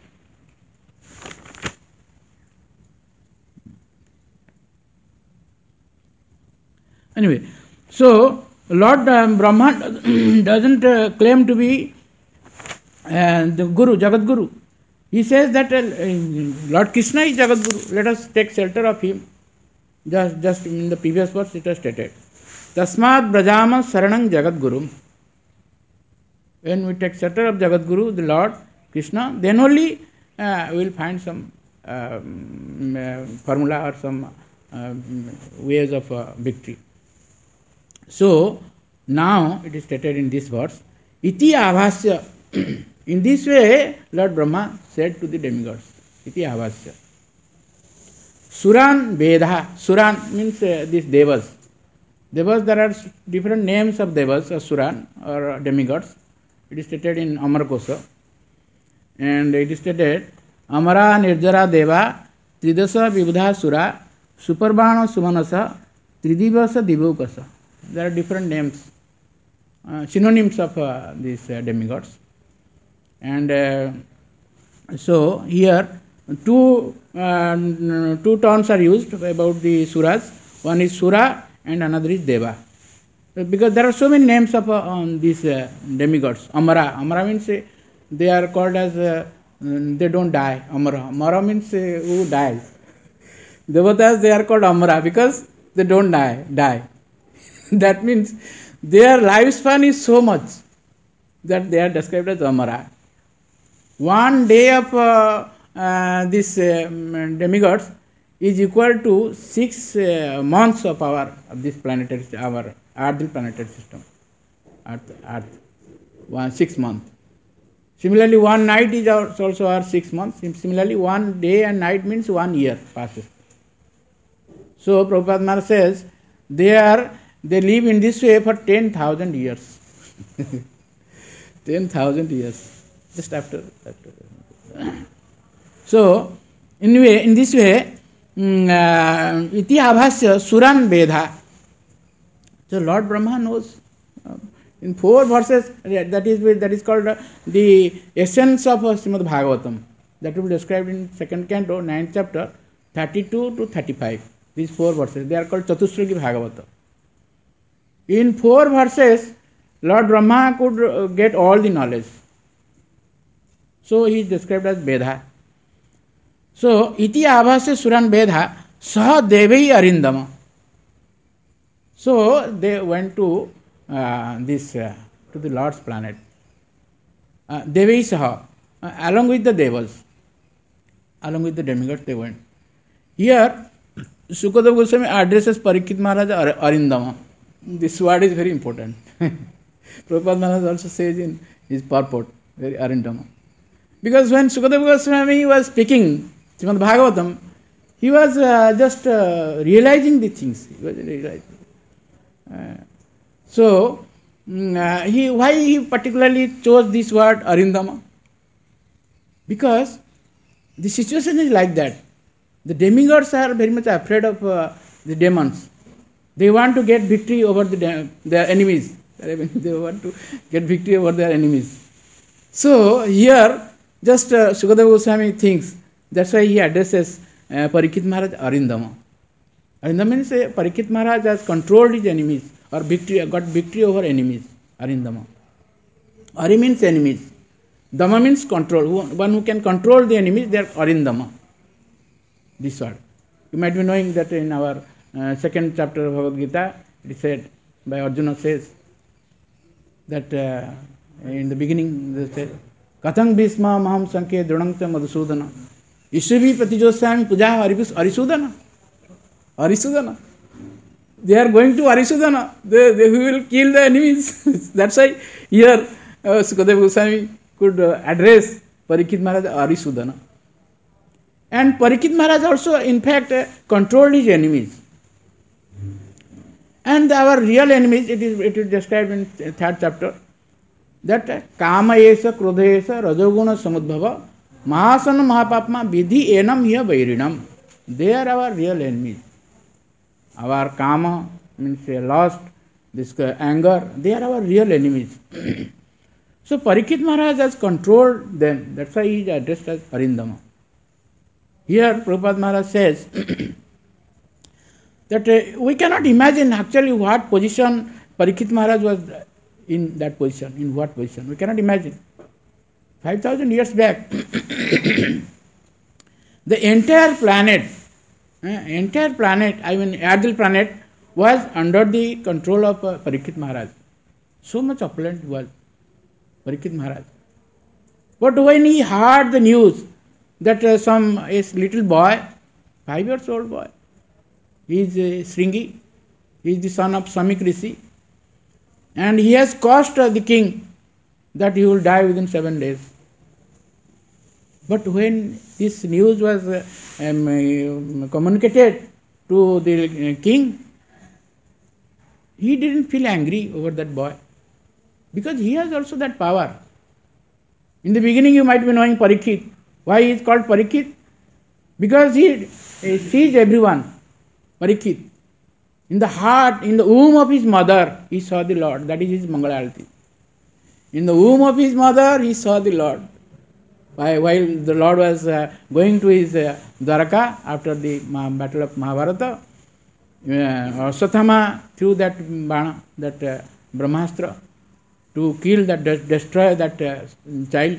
Anyway, so Lord um, Brahma doesn't uh, claim to be uh, the Guru, Jagat Guru. He says that uh, Lord Krishna is Jagat Guru. Let us take shelter of him. Just, just in the previous verse it was stated. Tasmat Brajama Saranang Jagat Guru. When we take shelter of Jagadguru, the Lord Krishna, then only uh, we will find some um, uh, formula or some uh, ways of uh, victory. So now it is stated in this verse, Iti Avasya. In this way, Lord Brahma said to the demigods, Iti Avasya. Suran Vedha. Suran means uh, these devas. Devas, there are different names of devas or Suran or demigods. It is stated in Amarkosa. And it is stated, Amara Nirjara Deva, Tridasa Vibudha Sura, Superbana Sumanasa, Tridivasa Divukasa. There are different names, uh, synonyms of uh, these uh, demigods. And uh, so here two uh, two terms are used about the Suras. One is Sura and another is Deva. Because there are so many names of uh, um, these uh, demigods. Amara. Amara means uh, they are called as, uh, they don't die. Amara. Amara means uh, who dies. Devatas, they are called Amara because they don't die. die. That means their lifespan is so much that they are described as Amara. One day of uh, uh, this uh, demigods is equal to six uh, months of our of this planetary our Earth planetary system. Earth, Earth, one six months. Similarly, one night is also our six months. Similarly, one day and night means one year passes. So Prabhupada Maharaj says they are they live in this way for ten thousand years. ten thousand years. Just after, after. So, in way, in this way, iti abhasya suran vedha. So Lord Brahma knows uh, in four verses. That is that is called uh, the essence of uh, Srimad Bhagavatam. That will be described in second canto, ninth chapter, thirty-two to thirty-five. These four verses they are called Chatushragi Bhagavata. In four verses, Lord Brahma could uh, get all the knowledge. So he is described as Vedha. So, iti abhasya suran Vedha, saha devai arindama. So, they went to uh, this, uh, to the Lord's planet. Uh, devai saha, uh, along with the devas, along with the demigods they went. Here, Sukadeva Goswami addresses Parikshit Maharaj Ar- Arindama. This word is very important. Prabhupada Maharaj also says in his purport, very Arindama. Because when Sukadeva Goswami was speaking Srimad Bhagavatam, he was uh, just uh, realizing the things. He was realizing. Uh, so, uh, he why he particularly chose this word Arindama? Because the situation is like that. The demigods are very much afraid of uh, the demons. They want to get victory over the de- their enemies. They want to get victory over their enemies. So, here, just uh, Sukadeva Goswami thinks, that's why he addresses uh, Parikshit Maharaj Arindama. Arindama means uh, Parikshit Maharaj has controlled his enemies or victory, got victory over enemies. Arindama. Ari means enemies. Dama means control. One who can control the enemies, they are Arindama. This word. You might be knowing that in our uh, second chapter of Bhagavad Gita, it is said by Arjuna says that uh, in the beginning they said, Kathang Bhisma Maham Sankhe Drunangta Madhusudana. Ishvi Pratijosami Puja Arisudana. Arisudana. They are going to Arisudana. They, they will kill the enemies. That's why here uh, Sukadeva Goswami could uh, address Parikshit Maharaj Arisudana. And Parikshit Maharaj also in fact uh, controlled his enemies. And our real enemies, it is, it is described in third chapter, that Kama Esa, Krodha Esa, Rajoguna Samudbhava, Mahasana Mahapapma, Vidhi Enam Hiya Vairinam. They are our real enemies. Our Kama means lust, this anger, they are our real enemies. So Parikshit Maharaj has controlled them. That's why he is addressed as Arindama. Here Prabhupada Maharaj says that uh, we cannot imagine actually what position Parikshit Maharaj was in that position, in what position. We cannot imagine. five thousand years back, the entire planet, uh, entire planet, I mean Ardil planet, was under the control of uh, Parikshit Maharaj. So much opulent was. Parikshit Maharaj. But when he heard the news that uh, some a little boy, five years old boy, he is uh, Sringi, he is the son of Samik Rishi, and he has caused uh, the king that he will die within seven days. But when this news was uh, um, uh, communicated to the uh, king, he didn't feel angry over that boy because he has also that power. In the beginning, you might be knowing Parikshit. Why he is called Parikshit? Because he, he sees everyone. Parikshit. In the heart, in the womb of his mother, he saw the Lord. That is his Mangalarati. In the womb of his mother, he saw the Lord. While the Lord was uh, going to his uh, Dwaraka after the battle of Mahabharata, uh, Ashwatthama threw that bana, that uh, Brahmastra, to kill that, destroy that uh, child.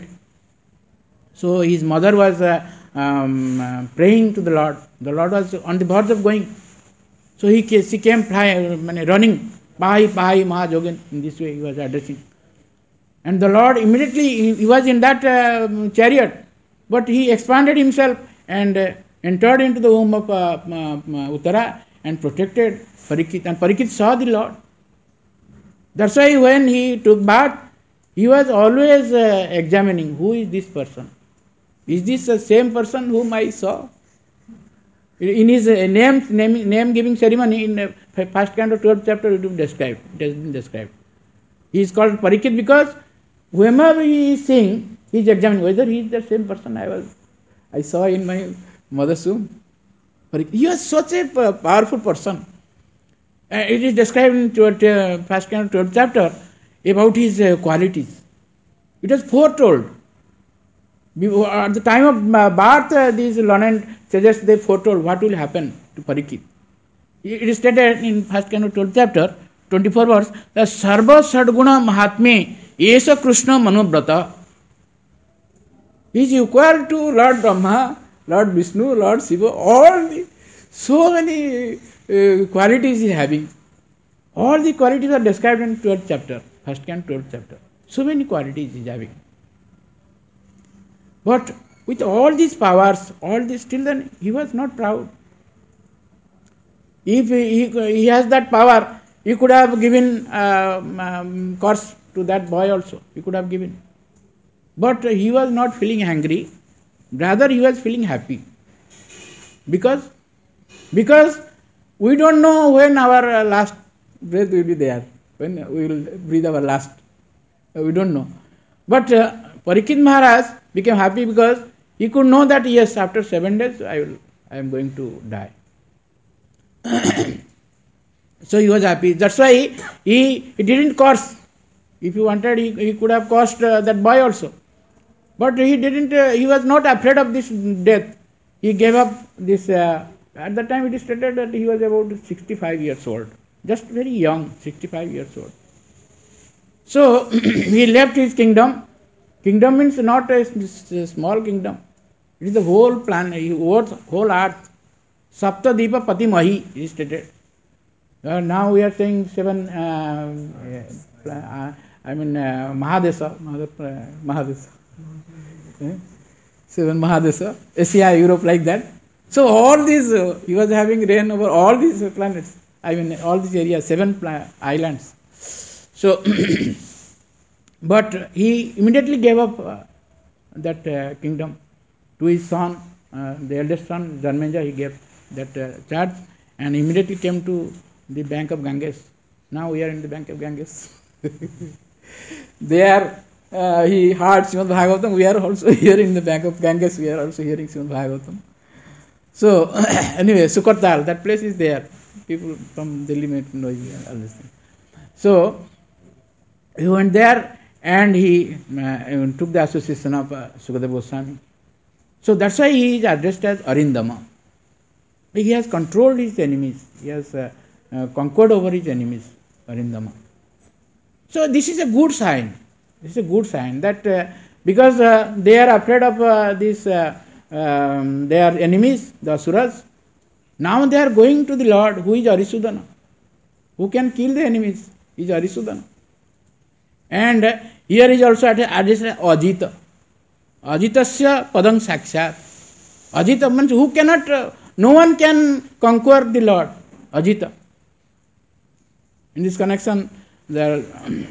So his mother was uh, um, uh, praying to the Lord. The Lord was on the verge of going. So he she came running, Pahai, Pahai, Mahajogin. In this way he was addressing. And the Lord immediately, he was in that uh, chariot, but he expanded himself and uh, entered into the womb of uh, uh, Uttara and protected Parikshit. And Parikshit saw the Lord. That's why when he took bath, he was always uh, examining, who is this person? Is this the same person whom I saw? In his uh, name, name name giving ceremony in uh, first canto twelfth chapter, it is described. It has been described. He is called Parikshit because whoever he is seeing, he is examining whether he is the same person I was, I saw in my mother's womb. He was such a powerful person. Uh, it is described in twelfth, uh, first canto twelfth chapter about his uh, qualities. It was foretold. At the time of uh, birth, uh, these learned sages, they foretold what will happen to Parikshit. It is stated in first canto twelfth chapter, twenty-four verse, that Sarva Sadguna Mahatme Yesa Krishna Manobrata. He is equal to Lord Brahma, Lord Vishnu, Lord Shiva, all the, so many uh, qualities he is having. All the qualities are described in twelfth chapter, first canto twelfth chapter. So many qualities he is having. But with all these powers, all this, still then he was not proud. If he, he has that power, he could have given uh, um, course to that boy also. He could have given. But he was not feeling angry. Rather, he was feeling happy. Because, because we don't know when our last breath will be there. When we will breathe our last. We don't know. But uh, Parikshit Maharaj became happy because he could know that yes, after seven days I will, I am going to die. So he was happy. That's why he, he didn't curse. If he wanted, he, he could have cursed uh, that boy also. But he didn't. Uh, he was not afraid of this death. He gave up this. Uh, at that time, it is stated that he was about sixty-five years old, just very young, sixty-five years old. So he left his kingdom. Kingdom means not a, a small kingdom. It is the whole planet, whole earth. Sapta Deepa Pati Mahi is stated. Uh, now we are saying seven, uh, uh, I mean uh, Mahadesa, Mahadesa. Eh? Seven Mahadesa, Asia, Europe, like that. So all these, uh, he was having reign over all these planets. I mean all these areas, seven pla- islands. So, but he immediately gave up uh, that uh, kingdom to his son, uh, the eldest son, Janmeja. He gave that uh, charge and immediately came to the bank of Ganges. Now we are in the bank of Ganges. There uh, he heard Srimad Bhagavatam. We are also here in the bank of Ganges. We are also hearing Srimad Bhagavatam. So anyway, Sukartal, that place is there. People from Delhi may know all this thing. So he went there and he uh, took the association of uh, Sukadeva Goswami. So that's why he is addressed as Arindama. He has controlled his enemies. He has uh, uh, conquered over his enemies, Arindama. So this is a good sign. This is a good sign that uh, because uh, they are afraid of uh, these uh, um, their enemies, the Asuras. Now they are going to the Lord, who is Arisudana, who can kill the enemies. He is Arisudana. And uh, he Here is also added Ajita. Ajitasya padam sakshat. Ajita means who cannot, uh, no one can conquer the Lord. Ajita. In this connection, there.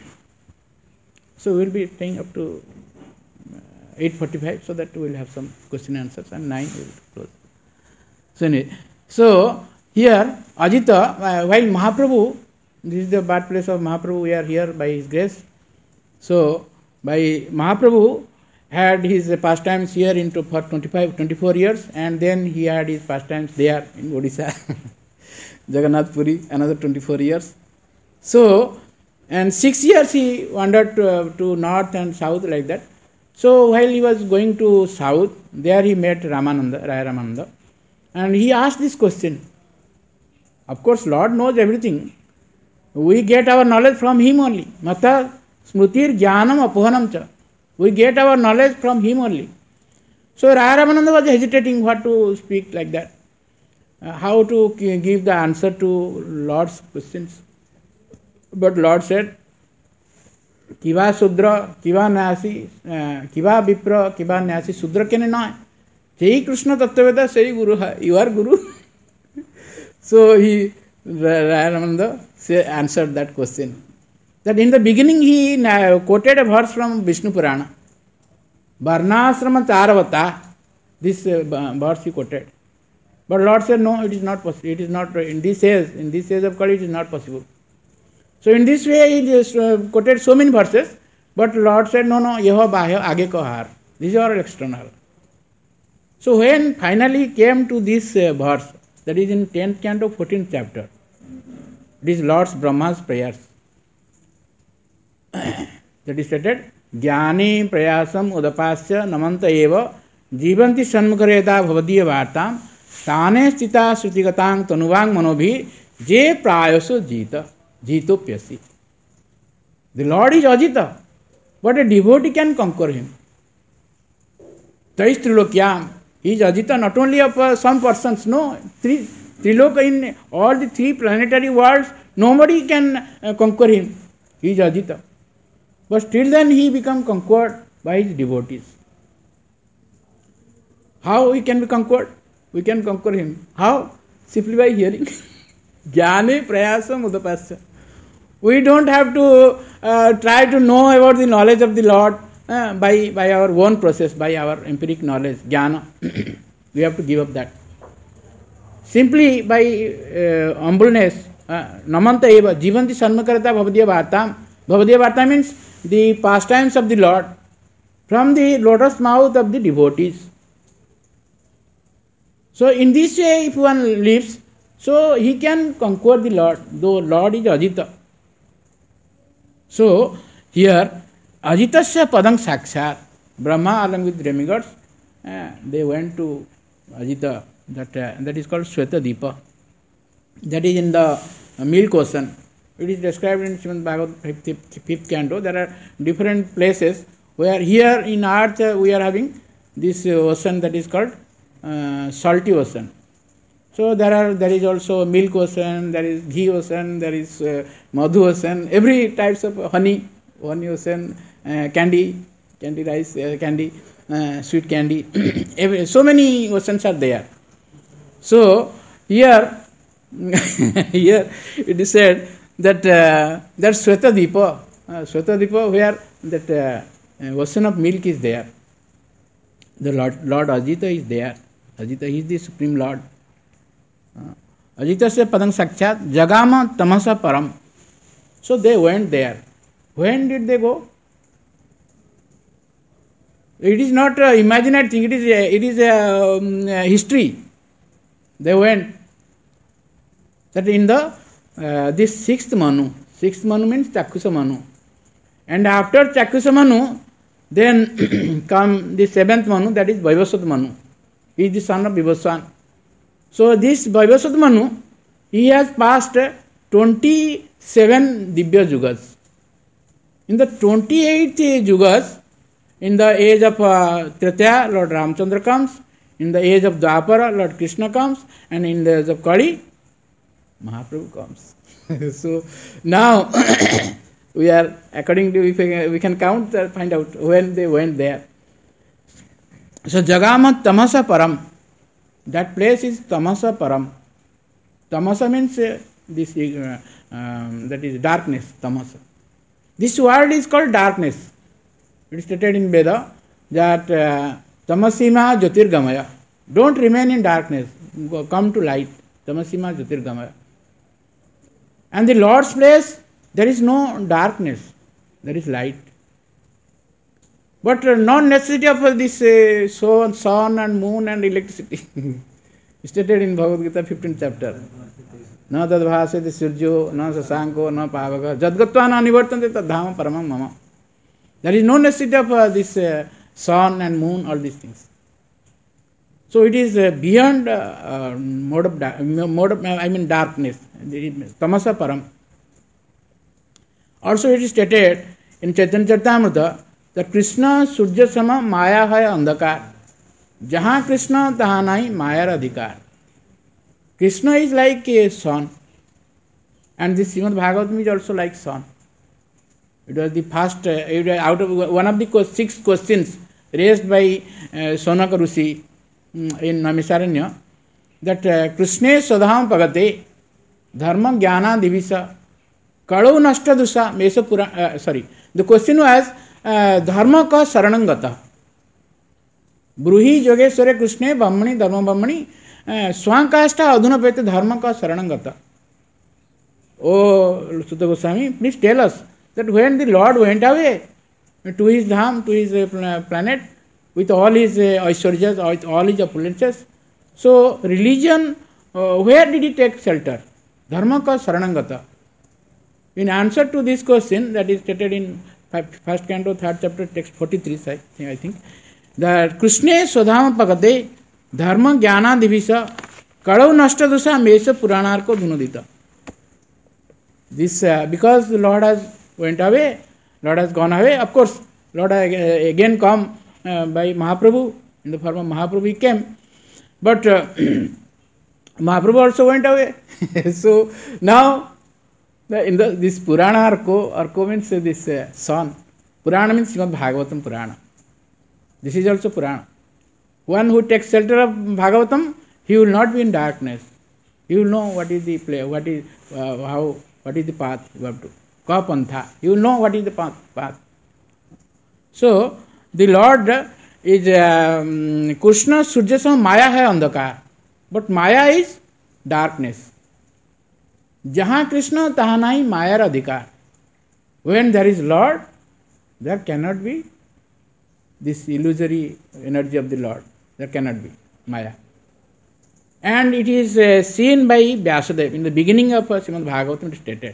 So we will be staying up to eight forty-five, so that we will have some question and answers, and nine we will close. So anyway, so here Ajita, uh, while Mahaprabhu, this is the birthplace of Mahaprabhu, we are here by his grace. So by Mahaprabhu had his pastimes here into for twenty-five, twenty-four years, and then he had his pastimes there in Odisha, Jagannath Puri, another twenty-four years. So, and six years he wandered to, uh, to north and south like that. So while he was going to south, there he met Ramananda, Raya Ramananda, and he asked this question. Of course, Lord knows everything. We get our knowledge from him only. Mata smrutir jnanam apohanam cha. We get our knowledge from him only. So Raya Ramananda was hesitating what to speak like that. Uh, how to give the answer to Lord's questions. But Lord said, Kiva Sudra, Kiva Nasi, Kiva Vipra, Kiva Nasi, Sudra can not. Sei Krishna Tattveda, Sei Guru, you are Guru. So he, Raya Ramananda, answered that question. That in the beginning he quoted a verse from Vishnu Purana. Varnasrama Charavata, this uh, verse he quoted. But Lord said, no, it is not possible. It is not, in this age, in this age of Kali, it is not possible. So in this way he just uh, quoted so many verses, but Lord said, no, no, yeho bahya age ko har. These are external. So when finally came to this uh, verse, that is in tenth canto, fourteenth chapter, this Lord's Brahma's prayers. That is stated, Jnani prayasam udapasya namanta eva jivanti sanmukareta bhavadiya vartam stane stita srutigatang tanuvang manobhi je prayaso jita. Jitopyasi. The Lord is Ajita, but a devotee can conquer him. Tais Trilokyam. He is Ajita not only of uh, some persons, no. Three, Triloka in all the three planetary worlds, nobody can uh, conquer him. He is Ajita. But still then he become conquered by his devotees. How he can be conquered? We can conquer him. How? Simply by hearing. Jnane prayasam udapasya. We don't have to uh, try to know about the knowledge of the Lord uh, by, by our own process, by our empiric knowledge, jnana. We have to give up that. Simply by uh, humbleness, namanta eva, jivanti sanmakarata bhavadiya vartam. Bhavadiya vartam means the pastimes of the Lord from the lotus mouth of the devotees. So in this way, if one lives, so he can conquer the Lord, though Lord is Ajita. So here, Ajitasya padam sakshat. Brahma along with demigods, uh, they went to Ajita. That uh, that is called Swetadipa. That is in the uh, milk ocean. It is described in Srimad Bhagavad fifth canto. There are different places where here in earth uh, we are having this uh, ocean that is called uh, salty ocean. So there are there is also milk ocean, there is ghee ocean, there is uh, madhu ocean, every types of honey, honey ocean, uh, candy, candy rice, uh, candy, uh, sweet candy. every, so many oceans are there. So here, here it is said that uh, that Swetadipa, uh, Swetadipa where that uh, ocean of milk is there. The Lord, Lord Ajita is there. Ajita, he is the Supreme Lord. Ajitasya padam sakshat jagama tamasa param. So they went there. When did they go? It is not an imaginary thing. It is a, it is a, um, a history. They went. That in the uh, this sixth Manu. Sixth Manu means Chakshusa Manu. And after Chakshusa Manu, then come the seventh Manu, that is Vaivasvat Manu. He is the son of Vivaswan. So this Vaivasvat Manu, he has passed twenty-seven Divya Yugas. In the twenty-eighth Yugas, in the age of uh, Tritya, Lord Ramchandra comes. In the age of Dwapara, Lord Krishna comes. And in the age of Kali, Mahaprabhu comes. So now, We are, according to, if we, we can count, uh, find out when they went there. So Jagama Tamasa Param. That place is Tamasa Param. Tamasa means uh, this uh, um, that is darkness. Tamasa. This word is called darkness. It is stated in Veda that uh, Tamasima Jyotirgamaya. Don't remain in darkness. Go, come to light. Tamasima Jyotirgamaya. And the Lord's place, there is no darkness. There is light. But uh, no necessity of uh, this uh, sun, sun and moon and electricity. Stated in Bhagavad Gita fifteenth chapter. Na tad bhasati surjo, na sasanko, na pavaka, jadgatva na nivartante tadhama paramam mama. There is no necessity of uh, this uh, sun and moon, all these things. So it is uh, beyond uh, uh, mode of, da- mode of, I mean darkness. Tamasa param. Also it is stated in Chaitanya Charitamrita that Krishna Surya Sama Maya hai andhakar. Jahan Krishna tahan nahi Maya adhikar. Krishna is like a sun. And this Srimad Bhagavatam is also like sun. It was the first, uh, it was out of one of the six questions raised by uh, Sonaka Rishi um, in Namisaranya, that uh, Krishna Sadham Pagate Dharma Jnana Divisa Kalau Nashta Dusha Mesa Pura. Uh, sorry, the question was uh, Dharma ka Saranangata Bruhi Yogesware Krishna Brahmani Dharma Brahmani Swankashta Adhunapete Dharma ka Saranangata. Oh, Sutta Goswami, please tell us that when the Lord went away to his dham, to his uh, planet, with all his uh, aishwarjas, with all his opulences, so religion, uh, where did he take shelter? Dharma ka saranangata. In answer to this question, that is stated in first canto, third chapter, text forty-three, I think, that Krishna Swadhama Pagade Dharma Jnana Divisa Kadau Nashta Dusha Mesa Puranarko Dhunudita. This uh, because the Lord has went away, Lord has gone away. Of course, Lord uh, again come uh, by Mahaprabhu, in the form of Mahaprabhu he came. But uh, Mahaprabhu also went away. So now, the, in the, this Purana Arko, Arko means uh, this uh, son. Purana means Srimad Bhagavatam Purana. This is also Purana. One who takes shelter of Bhagavatam, he will not be in darkness. He will know what is the play, what is uh, how, what is the path you have to. Ka pantha. You will know what is the path. path. So the Lord is um, Krishna Surjasam Maya hai andhakar, but Maya is darkness. Jahan Krishna tahanai Maya adhikar. When there is Lord, there cannot be this illusory energy of the Lord. There cannot be Maya. And it is uh, seen by Vyasadeva in the beginning of uh, Srimad Bhagavatam stated.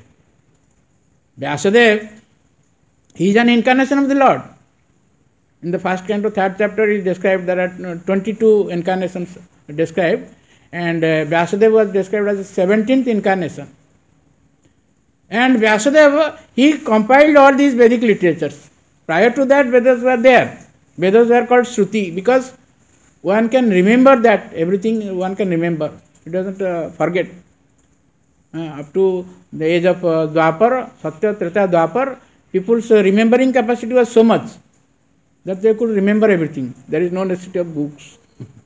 Vyasadeva, he is an incarnation of the Lord. In the first canto, third chapter is described, there are twenty-two incarnations described, and uh, Vyasadeva was described as the seventeenth incarnation. And Vyasadeva, he compiled all these Vedic literatures. Prior to that, Vedas were there. Vedas were called Shruti because one can remember that, everything one can remember. It doesn't uh, forget. Uh, up to the age of uh, Dwapar, Satya, Treta, Dwapar, people's uh, remembering capacity was so much that they could remember everything. There is no necessity of books.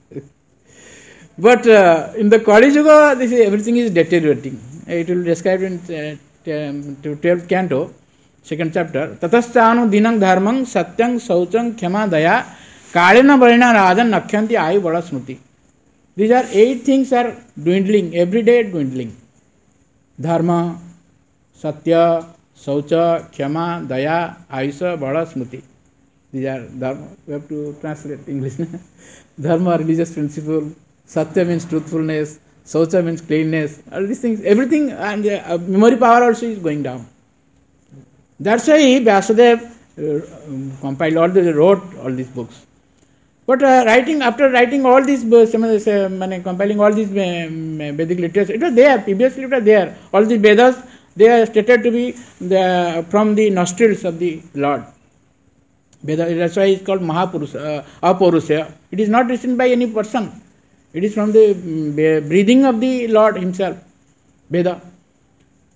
But uh, in the Kali Yuga, this is, everything is deteriorating. It will be described in uh, twelfth canto, second chapter. Tataschanu dinang dharmang satyang sauchang khyama daya kalena balina rajan nakhyanti ayu bada smriti. These are eight things are dwindling, every day dwindling. Dharma, Satya, Saucha, Khyama, Daya, Ayusha, Bada, Smriti. These are Dharma. We have to translate English. Dharma, religious principle. Satya means truthfulness. Saucha means cleanness. All these things, everything, and uh, memory power also is going down. That's why Vyasadeva uh, compiled all the, wrote all these books. But uh, writing, after writing all these books, uh, compiling all these uh, Vedic literature, it was there, previously it was there. All the Vedas, they are stated to be the, from the nostrils of the Lord. Veda, that's why it's called Mahapurusha, uh, Apurusha. It is not written by any person. It is from the um, breathing of the Lord himself, Veda.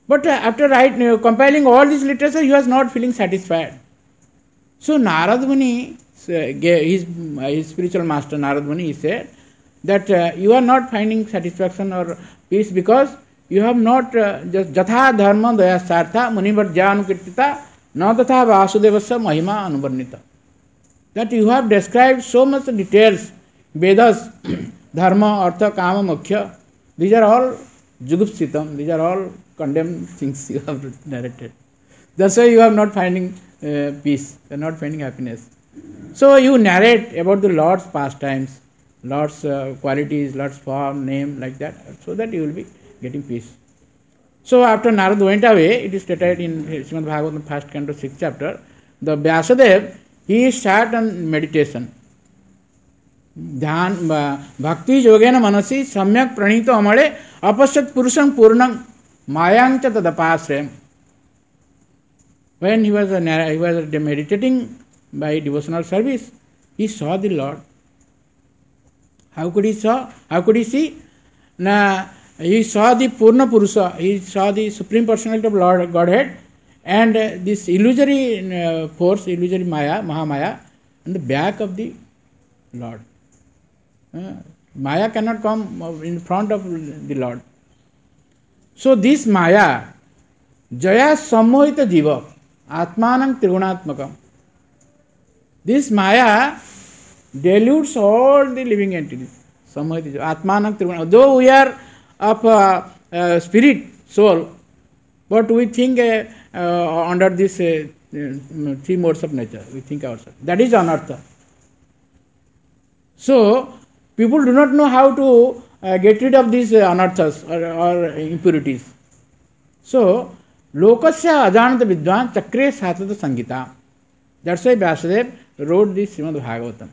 But uh, after write, uh, compiling all this literature, he was not feeling satisfied. So Narad Muni, uh, gave his, uh, his spiritual master Narad Muni, he said that uh, you are not finding satisfaction or peace because you have not uh, just jatha dharma daya sartha munivarjya anukirtita na tatha vasudevasya mahima anuvarnita. That you have described so much details, Vedas, dharma, artha, kama, moksha. These are all jugupsitam, these are all condemned things you have narrated. That's why you are not finding uh, peace, you are not finding happiness. So you narrate about the Lord's pastimes, Lord's uh, qualities, Lord's form, name, like that, so that you will be getting peace. So after Narad went away, it is stated in Srimad Bhagavatam first canto sixth chapter, the Vyasadeva, he sat on meditation. ध्यान भक्ति योगेन मनसि सम्यक प्रणीत अमले अपश्यत पुरुषं पूर्णं मायांग च तदपाश्रयम्. When he was a, he was meditating by devotional service, he saw the Lord. How could he saw? How could he see? Na, he saw the Purna Purusha. He saw the Supreme Personality of Lord Godhead, and uh, this illusory uh, force, illusory Maya, Mahamaya, on the back of the Lord. Uh, Maya cannot come in front of the Lord. So this Maya, Jaya Sammohita Jiva, Atmanam Trigunaatmakam. This Maya dilutes all the living entities. Sammohita Jiva, Atmanam Trigunaatmakam. Though we are of uh, uh, spirit, soul, but we think uh, uh, under this uh, uh, three modes of nature, we think ourselves. That is anartha. So, people do not know how to uh, get rid of these uh, anarthas or, or impurities. So, lokasya ajanata vidwan chakre satata sangita. That's why Vyasadeva wrote this Srimad Bhagavatam.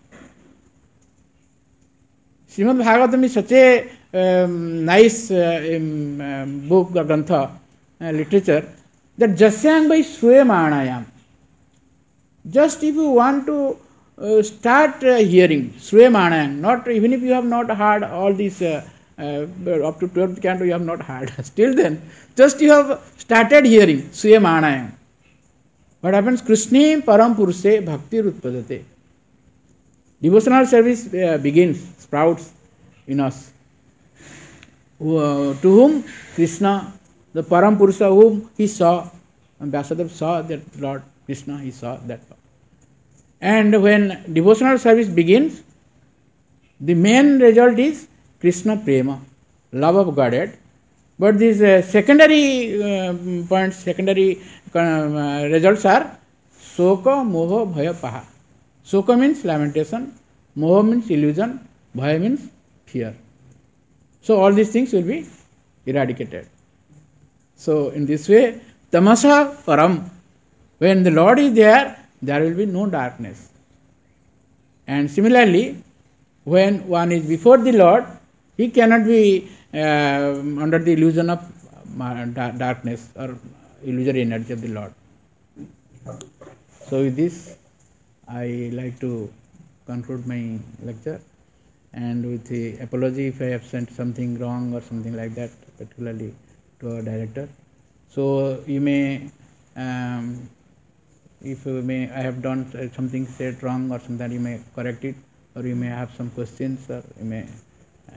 Srimad Bhagavatam is such a um, nice uh, um, um, book or grantha, uh, literature, that jasyang by sruya manayam. Just if you want to uh, start uh, hearing sruya manayam, not even if you have not heard all these uh, uh, up to twelfth canto you have not heard, still then just you have started hearing sruya manayam. What happens? Krishna param purushe bhakti rutpadate. Devotional service uh, begins, sprouts in us. Uh, to whom? Krishna, the param purusha whom he saw, and Vyasadeva saw that Lord Krishna, he saw that. And when devotional service begins, the main result is Krishna prema, love of Godhead. But these uh, secondary uh, points, secondary uh, results are soka, moha, bhaya, paha. Soka means lamentation, moha means illusion, bhaya means fear. So all these things will be eradicated. So in this way, tamasa param, when the Lord is there, there will be no darkness. And similarly, when one is before the Lord, he cannot be uh, under the illusion of darkness or illusory energy of the Lord. So with this, I like to conclude my lecture, and with the apology if I have sent something wrong or something like that, particularly to our director. So you may, um, if you may, I have done something said wrong or something, you may correct it, or you may have some questions, or you may. Uh,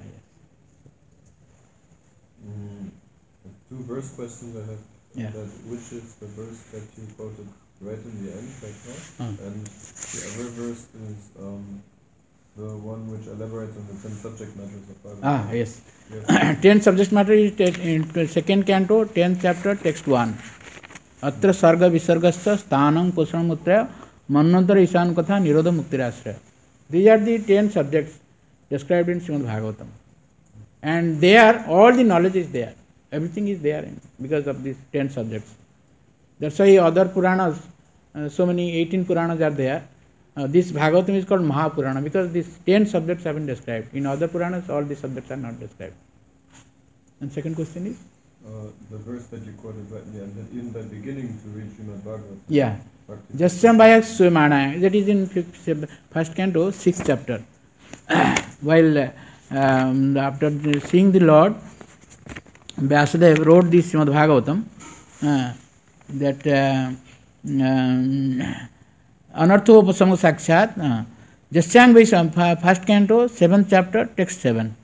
Mm, two verse questions I have. Yeah. That which is the verse that you quoted right in the end, right now, Uh. and the other verse is um, the one which elaborates on the ten subject matters of Bhagavad. Ah, yes. Yes. ten subject matter is in second canto, tenth chapter, text one. Atra sarga visargascha sthanam kusam mutraya manvantara ishan katha nirodha muktirasraya. These are the ten subjects described in Srimad Bhagavatam. And there, all the knowledge is there. Everything is there in, because of these ten subjects. That's why other Puranas, uh, so many eighteen Puranas are there. Uh, this Bhagavatam is called Mahapurana because these ten subjects have been described. In other Puranas, all these subjects are not described. And second question is? Uh, the verse that you quoted right in the end, that in the beginning to read Srimad Bhagavatam. Yeah. Bhakti. Jasyambhaya Swamanaya. That is in fifth, first canto, sixth chapter. While uh, um, after seeing the Lord, Vyasadeva wrote this Srimad Bhagavatam. uh, that uh, um, Anartho Upasama Sakshat, uh, Jasyang Vaisham, first canto, seventh chapter, text seven.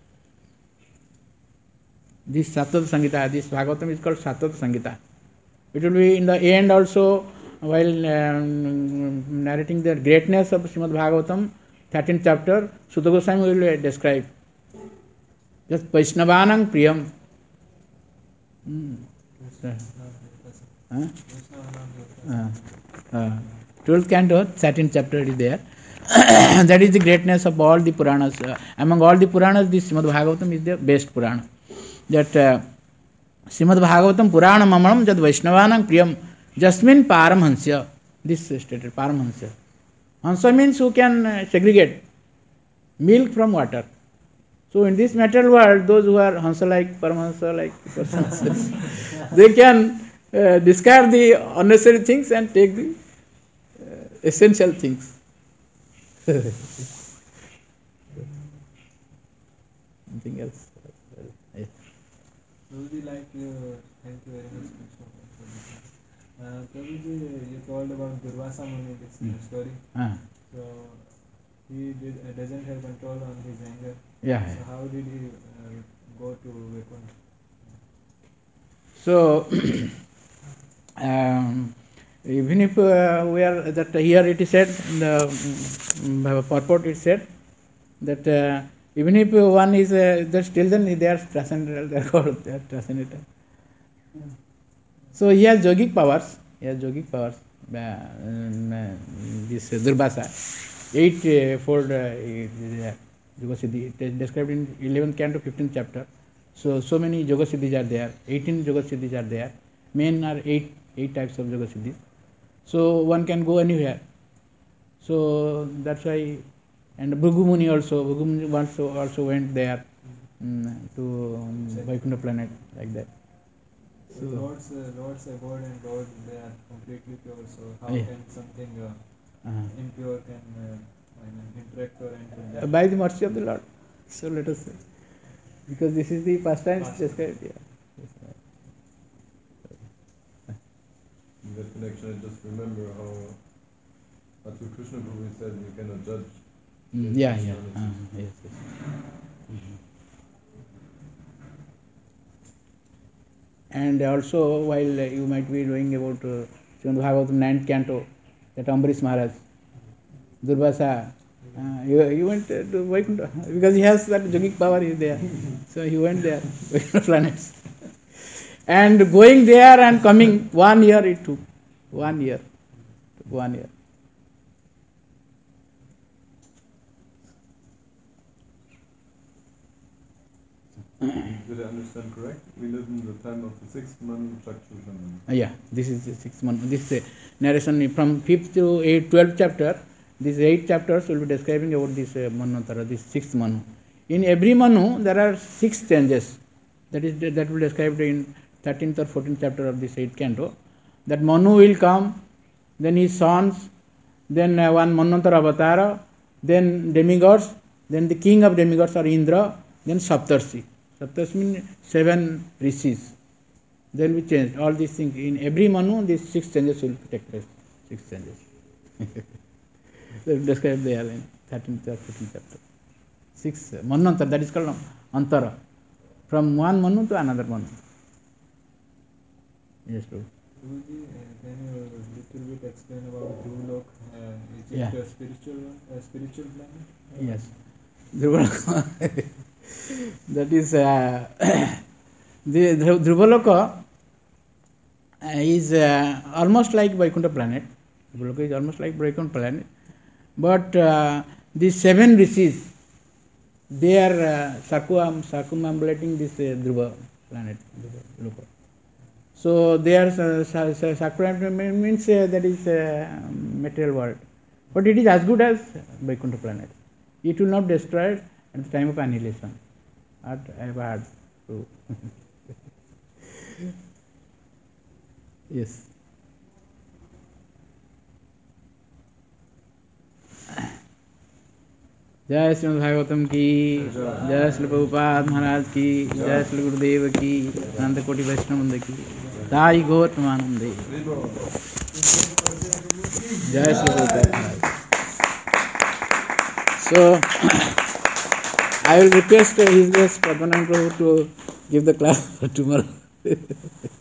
This Sattva Sangita, this Bhagavatam is called Sattva Sangita. It will be in the end also, while um, narrating the greatness of Srimad Bhagavatam, thirteenth chapter, Sutta Goswami will describe. Just Vaishnavanam Priyam. Hmm. Huh? Uh, uh, twelfth canto, thirteenth chapter is there. That is the greatness of all the Puranas. Uh, among all the Puranas, this Srimad Bhagavatam is the best Purana. That uh, Srimad Bhagavatam Purana Mamanam Jad Vaishnavanam Priyam Jasmin Paramhansya. This is stated, Paramhansya. Hansa means who can uh, segregate milk from water. So in this material world, those who are Hansa-like, Paramahansa-like persons, they can uh, discard the unnecessary things and take the uh, essential things. Something else? Yes. Prabhuji, like you, thank you very much. Uh, Prabhuji, you told about Durvasa Muni, this Mm. story. Ah. So he did, uh, doesn't have control on his anger. Yeah. So how did he uh, go to Vaikuntha? So, um, even if uh, we are that here it is said in the um, purport it said that uh, even if one is uh, that still then they are transcendental, they are called they are transcendental. So he has yogic powers. He has yogic powers. Uh, um, uh, this uh, Durvasa, eight-fold uh, yoga siddhi. It is described in eleventh canto, fifteenth chapter. So so many yoga siddhis are there. eighteen yoga siddhis are there. Main are eight eight types of yoga siddhis. So one can go anywhere. So that's why, and Bhrigu Muni also. Bhrigu Muni also also went there um, to um, Vaikuntha planet like that. So Lord's, uh, Lord's abode and Lord, they are completely pure. So how Yeah. can something uh, Uh-huh. impure can uh, I mean, interact or enter Uh, there? by the mercy of the Lord. So let us say, because this is the past times described. Yeah. In that connection, I just remember how Atu Krishna Prabhu said you cannot judge. Mm, his yeah, yeah. personality. Uh, yes, yes. Mhm. And also, while uh, you might be knowing about uh, Srimad Bhagavatam ninth canto, that Ambarish Maharaj, Durvasa, uh, he, he went uh, to Vaikuntha because he has that yogic power is there. So he went there, Vaikuntha planets. And going there and coming, one year it took. One year. One year. Did I understand correct? We live in the time of the sixth month, Chakshushan. Uh, yeah, this is the sixth month. This is a narration from fifth to eighth, twelfth chapter. These eight chapters will be describing about this uh, Manvantara, this sixth Manu. In every Manu, there are six changes. That is that will be described in thirteenth or fourteenth chapter of this eighth canto. That Manu will come, then his sons, then uh, one Manvantara Avatara, then demigods, then the king of demigods are Indra, then Saptarshi. Saptarshi means seven rishis. Then we change all these things. In every Manu, these six changes will take place. Six changes. So described there in thirteenth or fourteenth chapter. Six Manvantara, that is called Antara. From one Manu to another Manu. Yes, Prabhu. Guruji, uh, can you a little bit explain about Dhruvalok? Uh, is Yeah. it a spiritual one, a spiritual planet? Yes. Dhruvalok. That is uh, the Dhru- Dhruvaloka uh, is uh, almost like Vaikuntha planet. Dhruvaloka is almost like Vaikuntha planet. But uh, these seven rishis, they are uh, circum, circumambulating this uh, Dhruva planet. Dhruva. So they are uh, circumambulating means uh, that is uh, material world. But it is as good as Vaikuntha planet. It will not destroy it at the time of annihilation. What I have heard. So yes. जय श्रीमद् भागवतम की जय श्री प्रभुपाद महाराज की जय श्री गुरुदेव की अनंत कोटि वैष्णव वृंद की ताई गौर प्रमानंदे जय श्री प्रभुपाद महाराज. So I will request His Grace Padmanabh Prabhu to give the class for tomorrow.